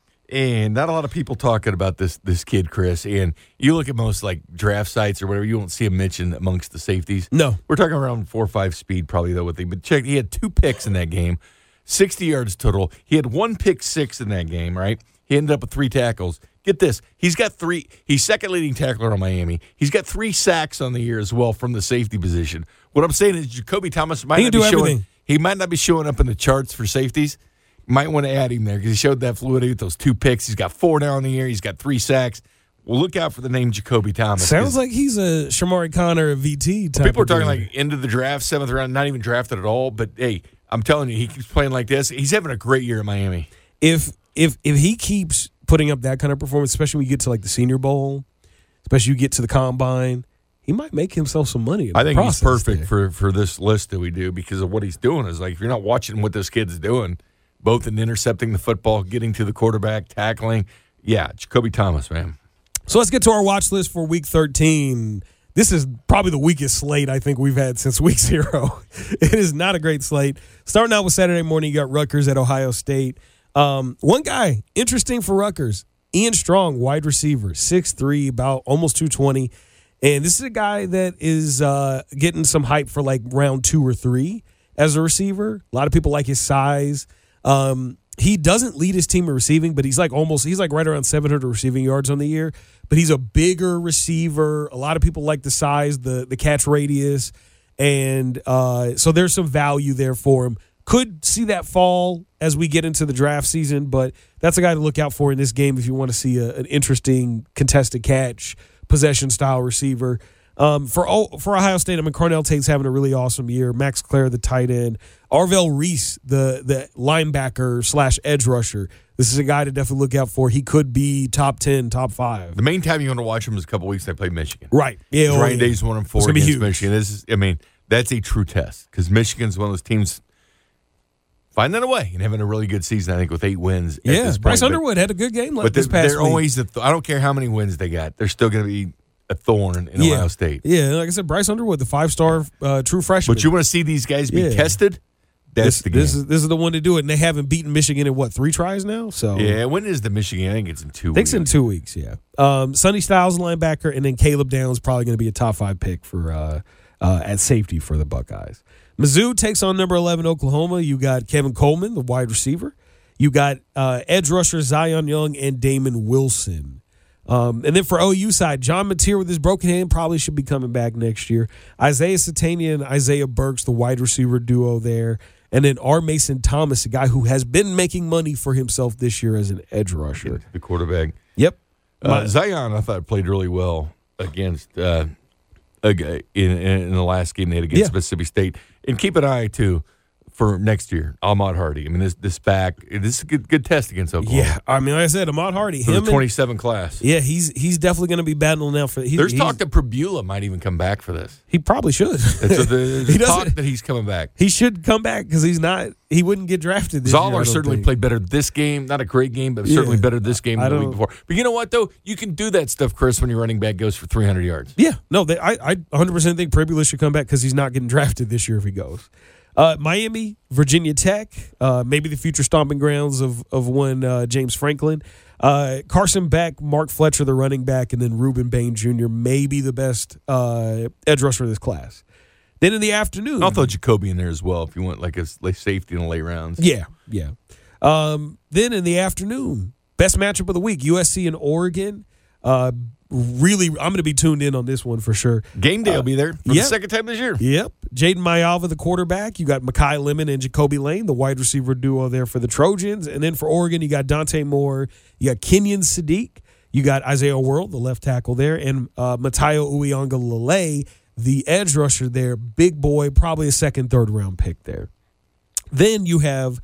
And not a lot of people talking about this this kid, Chris. And you look at most like draft sites or whatever, you won't see him mentioned amongst the safeties. No. We're talking around four or five speed probably, though, with him. But check, he had two picks in that game, sixty yards total. He had one pick six in that game, right? He ended up with three tackles. Get this. He's got three. He's second leading tackler on Miami. He's got three sacks on the year as well from the safety position. What I'm saying is Jacoby Thomas might he not can be do showing. everything. He might not be showing up in the charts for safeties. Might want to add him there because he showed that fluidity with those two picks. He's got four now in the year. He's got three sacks. Well, look out for the name Jacoby Thomas. Sounds like he's a Shamari Connor V T type. Well, people are of talking dude. like end of the draft, seventh round, not even drafted at all. But hey, I'm telling you, he keeps playing like this. He's having a great year in Miami. If if if he keeps putting up that kind of performance, especially when you get to like the Senior Bowl, especially you get to the Combine, he might make himself some money. In I the think he's process perfect there. for for this list that we do because of what he's doing. Is like if you're not watching what this kid's doing, both in intercepting the football, getting to the quarterback, tackling. Yeah, Jacoby Thomas, man. So let's get to our watch list for Week thirteen. This is probably the weakest slate I think we've had since Week Zero. It is not a great slate. Starting out with Saturday morning, you got Rutgers at Ohio State. Um, one guy, interesting for Rutgers, Ian Strong, wide receiver, six three, about almost two twenty. And this is a guy that is uh, getting some hype for like round two or three as a receiver. A lot of people like his size. Um, he doesn't lead his team in receiving, but he's like almost, he's like right around seven hundred receiving yards on the year. But he's a bigger receiver. A lot of people like the size, the the catch radius. And uh, so there's some value there for him. Could see that fall as we get into the draft season, but that's a guy to look out for in this game if you want to see a, an interesting contested catch, possession-style receiver. Um, for for Ohio State, I mean, Cornell Tate's having a really awesome year. Max Clare, the tight end. Arvell Reese, the the linebacker slash edge rusher. This is a guy to definitely look out for. He could be top ten, top five. The main time you want to watch him is a couple weeks they play Michigan. Right. Yeah. Ryan oh, yeah. Day's one and four It's gonna be against huge. Michigan. This is, I mean, that's a true test because Michigan's one of those teams finding a way and having a really good season, I think, with eight wins. Yeah, at this Bryce point. Underwood had a good game But, like but this they're, past they're week. always, a th- I don't care how many wins they got, they're still going to be a thorn in yeah. Ohio State. Yeah, like I said, Bryce Underwood, the five-star uh, true freshman. But you want to see these guys be Yeah. tested? That's this, the game. This is, this is the one to do it, and they haven't beaten Michigan in, what, three tries now? So yeah, when is the Michigan? I think it's in two I think it's weeks. in two weeks, yeah. Um, Sonny Styles, linebacker, and then Caleb Downs probably going to be a top five pick for uh, uh, at safety for the Buckeyes. Mizzou takes on number eleven Oklahoma. You got Kevin Coleman, the wide receiver. You got uh, edge rusher Zion Young and Damon Wilson. Um, and then for O U side, John Mateer with his broken hand probably should be coming back next year. Isaiah Satania and Isaiah Burks, the wide receiver duo there. And then R. Mason Thomas, a guy who has been making money for himself this year as an edge rusher. The quarterback. Yep. Uh, Zion, I thought, played really well against uh, in, in the last game they had against Yeah. Mississippi State. And keep an eye, too, for next year, Ahmad Hardy. I mean, this this back, this is a good, good test against Oklahoma. Yeah, I mean, like I said, Ahmad Hardy. For him the twenty-seven class. Yeah, he's he's definitely going to be battling now for. He, There's he's- talk that Prebula might even come back for this. He probably should. And so there's He talk doesn't- that he's coming back. He should come back because he's not. He wouldn't get drafted this year. I Zoller don't certainly think. played better this game. Not a great game, but Yeah. certainly better this game I than the don't- week before. But you know what, though? You can do that stuff, Chris, when your running back goes for three hundred yards. Yeah, no, they, I I one hundred percent think Pribula should come back because he's not getting drafted this year if he goes. Uh, Miami, Virginia Tech, uh, maybe the future stomping grounds of of one uh, James Franklin. Uh, Carson Beck, Mark Fletcher, the running back, and then Reuben Bain Junior Maybe the best uh, edge rusher of this class. Then in the afternoon, I'll throw Jacoby in there as well if you want like a s- like safety in the late rounds. Yeah, yeah. Um, then in the afternoon, best matchup of the week, U S C and Oregon. Uh, really, I'm going to be tuned in on this one for sure. Game day will be there for yep. the second time this year. Yep. Jaden Mayava, the quarterback. You got Mekhi Lemon and Jacoby Lane, the wide receiver duo there for the Trojans. And then for Oregon, you got Dante Moore. You got Kenyon Sadiq. You got Isaiah World, the left tackle there. And uh, Matayo Uyonga-Lele, the edge rusher there. Big boy, probably a second, third round pick there. Then you have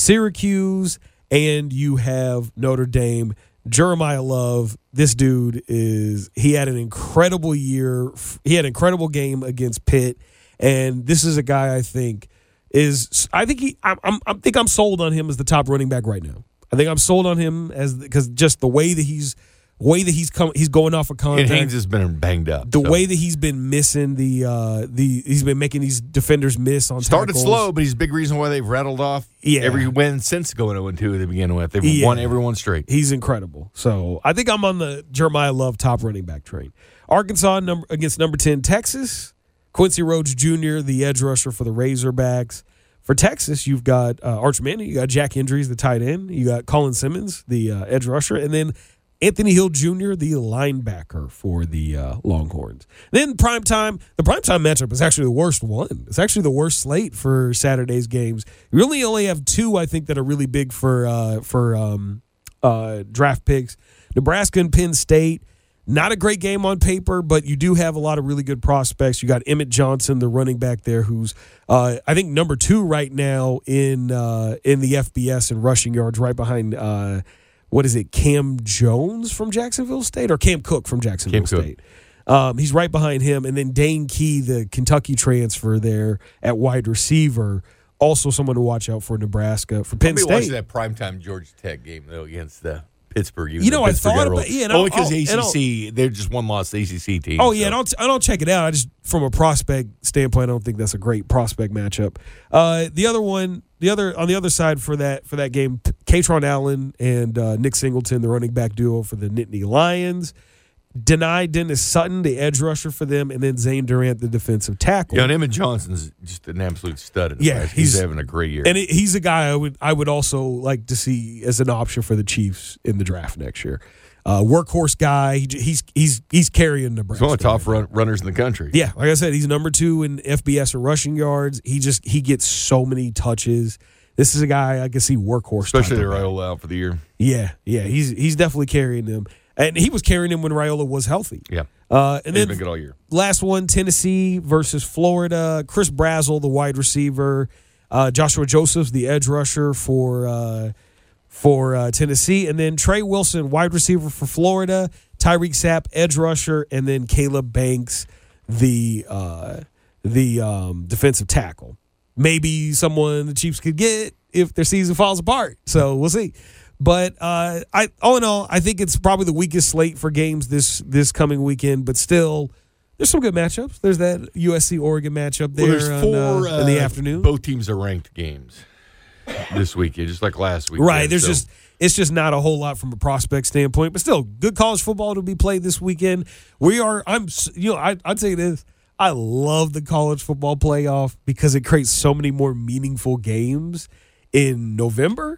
Syracuse and you have Notre Dame. Jeremiah Love, this dude is, he had an incredible year. He had an incredible game against Pitt. And this is a guy I think is, I think he, I'm, I'm, I think I'm sold on him as the top running back right now. I think I'm sold on him as, because just the way that he's, way that he's come, he's going off of contact. And Haynes has been banged up. The so. way that he's been missing the uh, the he's been making these defenders miss on Started tackles. slow, but he's a big reason why they've rattled off Yeah. every win since going oh and two to begin with. They've Yeah. won every one straight. He's incredible. So I think I'm on the Jeremiah Love top running back train. Arkansas number against number ten Texas. Quincy Rhodes Junior, the edge rusher for the Razorbacks. For Texas, you've got uh, Arch Manning, you got Jack Hendries, the tight end, you got Colin Simmons, the uh, edge rusher, and then Anthony Hill Junior, the linebacker for the uh, Longhorns. Then primetime, the primetime matchup is actually the worst one. It's actually the worst slate for Saturday's games. You really only have two, I think, that are really big for uh, for um, uh, draft picks. Nebraska and Penn State. Not a great game on paper, but you do have a lot of really good prospects. You got Emmett Johnson, the running back there, who's uh, I think number two right now in uh, in the F B S in rushing yards, right behind uh, what is it, Cam Jones from Jacksonville State or Cam Cook from Jacksonville Cam Cook. State. Um, he's right behind him, and then Dane Key, the Kentucky transfer there at wide receiver, also someone to watch out for Nebraska. For Penn I'll be State, watching that primetime Georgia Tech game though against the Pittsburgh. You know, I Pittsburgh thought got about- rolled. yeah, and only I'll- because the I'll- A C C, they're just one loss A C C team. Oh yeah, so. and I'll, t- and I'll check it out. I just from a prospect standpoint, I don't think that's a great prospect matchup. Uh, the other one, the other on the other side for that for that game, Katron Allen and uh, Nick Singleton, the running back duo for the Nittany Lions. Deny Dennis Sutton, the edge rusher for them, and then Zane Durant, the defensive tackle. Yeah, and Emmett Johnson's just an absolute stud. In Yeah, yeah, he's, he's- having a great year. And it, he's a guy I would I would also like to see as an option for the Chiefs in the draft next year. Uh, workhorse guy. He, j- he's he's he's carrying He's Nebraska. one of the top run, runners in the country. Yeah, like I said, he's number two in F B S or rushing yards. He just he gets so many touches. This is a guy I can see workhorse. Especially type the of guy. Raiola out for the year. Yeah, yeah, he's he's definitely carrying them, and he was carrying him when Raiola was healthy. Yeah, Uh, and he's then been good all year. last one, Tennessee versus Florida. Chris Brazzell, the wide receiver. Uh, Joshua Josephs, the edge rusher for uh, for uh, Tennessee. And then Trey Wilson, wide receiver for Florida. Tyreek Sapp, edge rusher. And then Caleb Banks, the uh, the um, defensive tackle. Maybe someone the Chiefs could get if their season falls apart. So we'll see. But uh, I, all in all, I think it's probably the weakest slate for games this this coming weekend. But still, there's some good matchups. There's that U S C Oregon matchup there Well, there's on, four uh, in the uh, afternoon. Both teams are ranked games this weekend, just like last week. Right. There's just it's just not a whole lot from a prospect standpoint, but still good college football to be played this weekend. We are. I'm. s- You know. I, I'd say this. I love the college football playoff because it creates so many more meaningful games in November.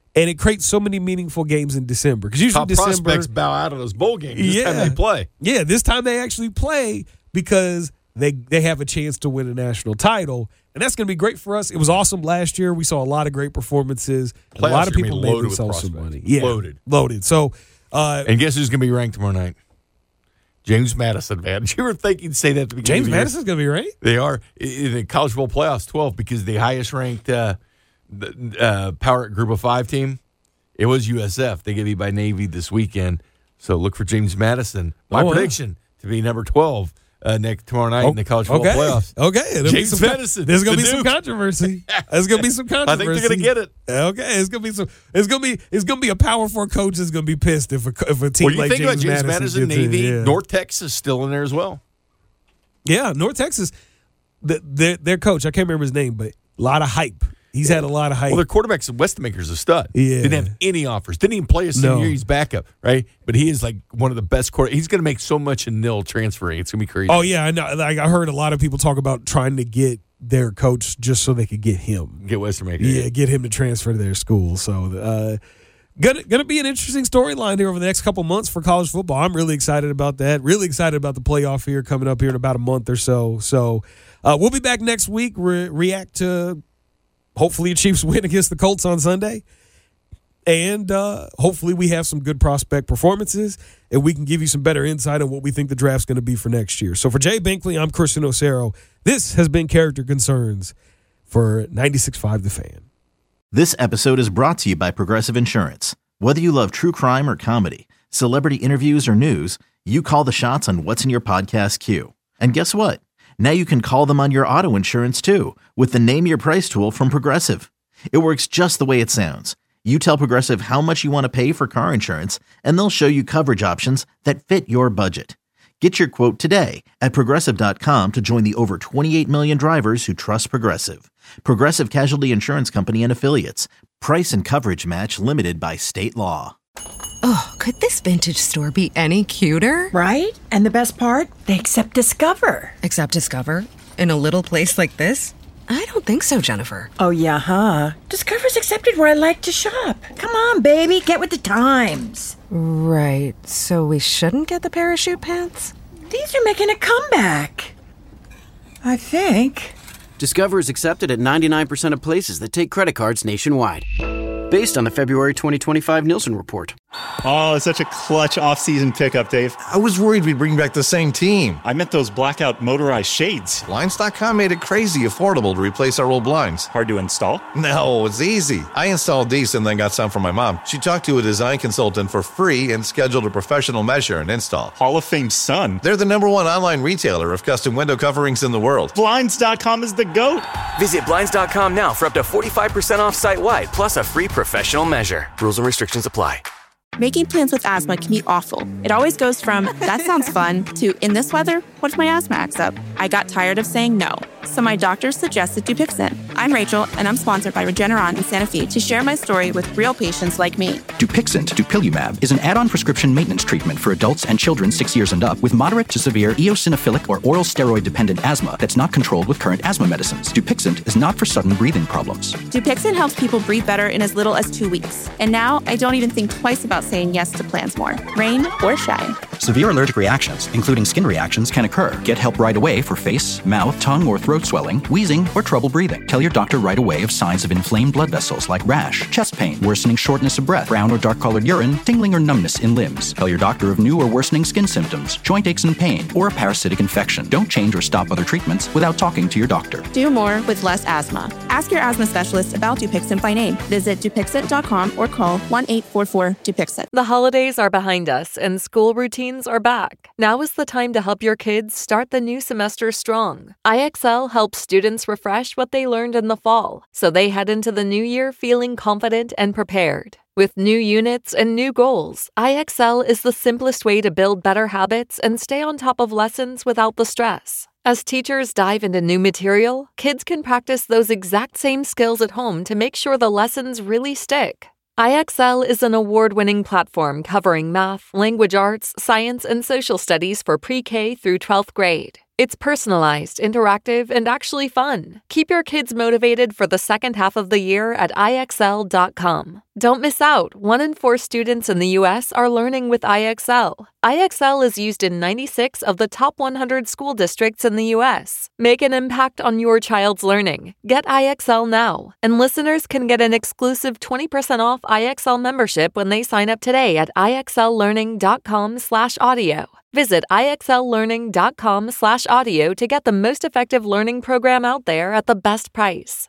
And it creates so many meaningful games in December. Because usually Top December, prospects bow out of those bowl games this yeah, time they play. Yeah, this time they actually play because they they have a chance to win a national title. And that's going to be great for us. It was awesome last year. We saw a lot of great performances. And a lot of people made themselves some money. Yeah, loaded. Loaded. So, uh, and guess who's going to be ranked tomorrow night? James Madison, man. Did you ever think you'd say that at the beginning James of the year? Madison's going to be ranked? They are. In the College Bowl playoffs, twelve, because the highest ranked uh, uh, power group of five team, it was U S F. They get beat by Navy this weekend. So look for James Madison. My oh, prediction wow. to be number twelve uh, next tomorrow night oh, in the College Bowl okay. playoffs. Okay. There'll James be some, Madison. There's going to be the some Duke. controversy. There's going to be some controversy. I think they're going to get it. Okay. It's going to be some. It's going to be. It's going to be a Power Four coach is going to be pissed if a if a team Well, you like think James, about James Madison, Madison, gets in, Navy, yeah. North Texas still in there as well. Yeah, North Texas. The, their their coach, I can't remember his name, but a lot of hype. He's had a lot of hype. Well, their quarterback, Westmaker's a stud. Yeah. Didn't have any offers. Didn't even play a senior No. year. He's backup, right? But he is like one of the best quarter. He's going to make so much in nil transferring. It's going to be crazy. Oh yeah, I know. Like I heard a lot of people talk about trying to get their coach just so they could get him. Get Westermaker. Yeah, get him to transfer to their school. So, uh, gonna gonna be an interesting storyline here over the next couple months for college football. I'm really excited about that. Really excited about the playoff here coming up here in about a month or so. So, uh, we'll be back next week. Re- react to hopefully the Chiefs win against the Colts on Sunday. And uh, hopefully we have some good prospect performances and we can give you some better insight on what we think the draft's going to be for next year. So for Jay Binkley, I'm Christian Osero. This has been Character Concerns for ninety-six point five The Fan. This episode is brought to you by Progressive Insurance. Whether you love true crime or comedy, celebrity interviews or news, you call the shots on what's in your podcast queue. And guess what? Now you can call them on your auto insurance too with the Name Your Price tool from Progressive. It works just the way it sounds. You tell Progressive how much you want to pay for car insurance, and they'll show you coverage options that fit your budget. Get your quote today at Progressive dot com to join the over twenty-eight million drivers who trust Progressive. Progressive Casualty Insurance Company and Affiliates. Price and coverage match limited by state law. Oh, could this vintage store be any cuter? Right? And the best part? They accept Discover. Accept Discover? In a little place like this? I don't think so, Jennifer. Oh, yeah, huh? Discover's accepted where I like to shop. Come on, baby, get with the times. Right, so we shouldn't get the parachute pants? These are making a comeback. I think. Discover is accepted at ninety-nine percent of places that take credit cards nationwide. Based on the February twenty twenty-five Nielsen report. Oh, it's such a clutch off-season pickup, Dave. I was worried we'd bring back the same team. I meant those blackout motorized shades. Blinds dot com made it crazy affordable to replace our old blinds. Hard to install? No, it's easy. I installed these and then got some from my mom. She talked to a design consultant for free and scheduled a professional measure and install. Hall of Fame son. They're the number one online retailer of custom window coverings in the world. Blinds dot com is the GOAT. Visit Blinds dot com now for up to forty-five percent off site-wide, plus a free professional measure. Rules and restrictions apply. Making plans with asthma can be awful. It always goes from, that sounds fun, to, in this weather, what if my asthma acts up? I got tired of saying no, so my doctor suggested Dupixent. I'm Rachel, and I'm sponsored by Regeneron and Sanofi to share my story with real patients like me. Dupixent, dupilumab, is an add-on prescription maintenance treatment for adults and children six years and up with moderate to severe eosinophilic or oral steroid-dependent asthma that's not controlled with current asthma medicines. Dupixent is not for sudden breathing problems. Dupixent helps people breathe better in as little as two weeks. And now, I don't even think twice about saying yes to plans more, rain or shine. Severe allergic reactions, including skin reactions, can occur. Get help right away for face, mouth, tongue, or throat swelling, wheezing, or trouble breathing. Tell your doctor right away of signs of inflamed blood vessels like rash, chest pain, worsening shortness of breath, brown or dark-colored urine, tingling or numbness in limbs. Tell your doctor of new or worsening skin symptoms, joint aches and pain, or a parasitic infection. Don't change or stop other treatments without talking to your doctor. Do more with less asthma. Ask your asthma specialist about Dupixent by name. Visit Dupixent dot com or call one eight four four Dupixent. The holidays are behind us and school routines are back. Now is the time to help your kids start the new semester strong. I X L helps students refresh what they learned in the fall, so they head into the new year feeling confident and prepared. With new units and new goals, I X L is the simplest way to build better habits and stay on top of lessons without the stress. As teachers dive into new material, kids can practice those exact same skills at home to make sure the lessons really stick. I X L is an award-winning platform covering math, language arts, science, and social studies for pre-K through twelfth grade. It's personalized, interactive, and actually fun. Keep your kids motivated for the second half of the year at I X L dot com. Don't miss out. One in four students in the U S are learning with I X L. I X L is used in ninety-six of the top one hundred school districts in the U S. Make an impact on your child's learning. Get I X L now. And listeners can get an exclusive twenty percent off I X L membership when they sign up today at ixllearning.com slash audio. Visit ixllearning.com slash audio to get the most effective learning program out there at the best price.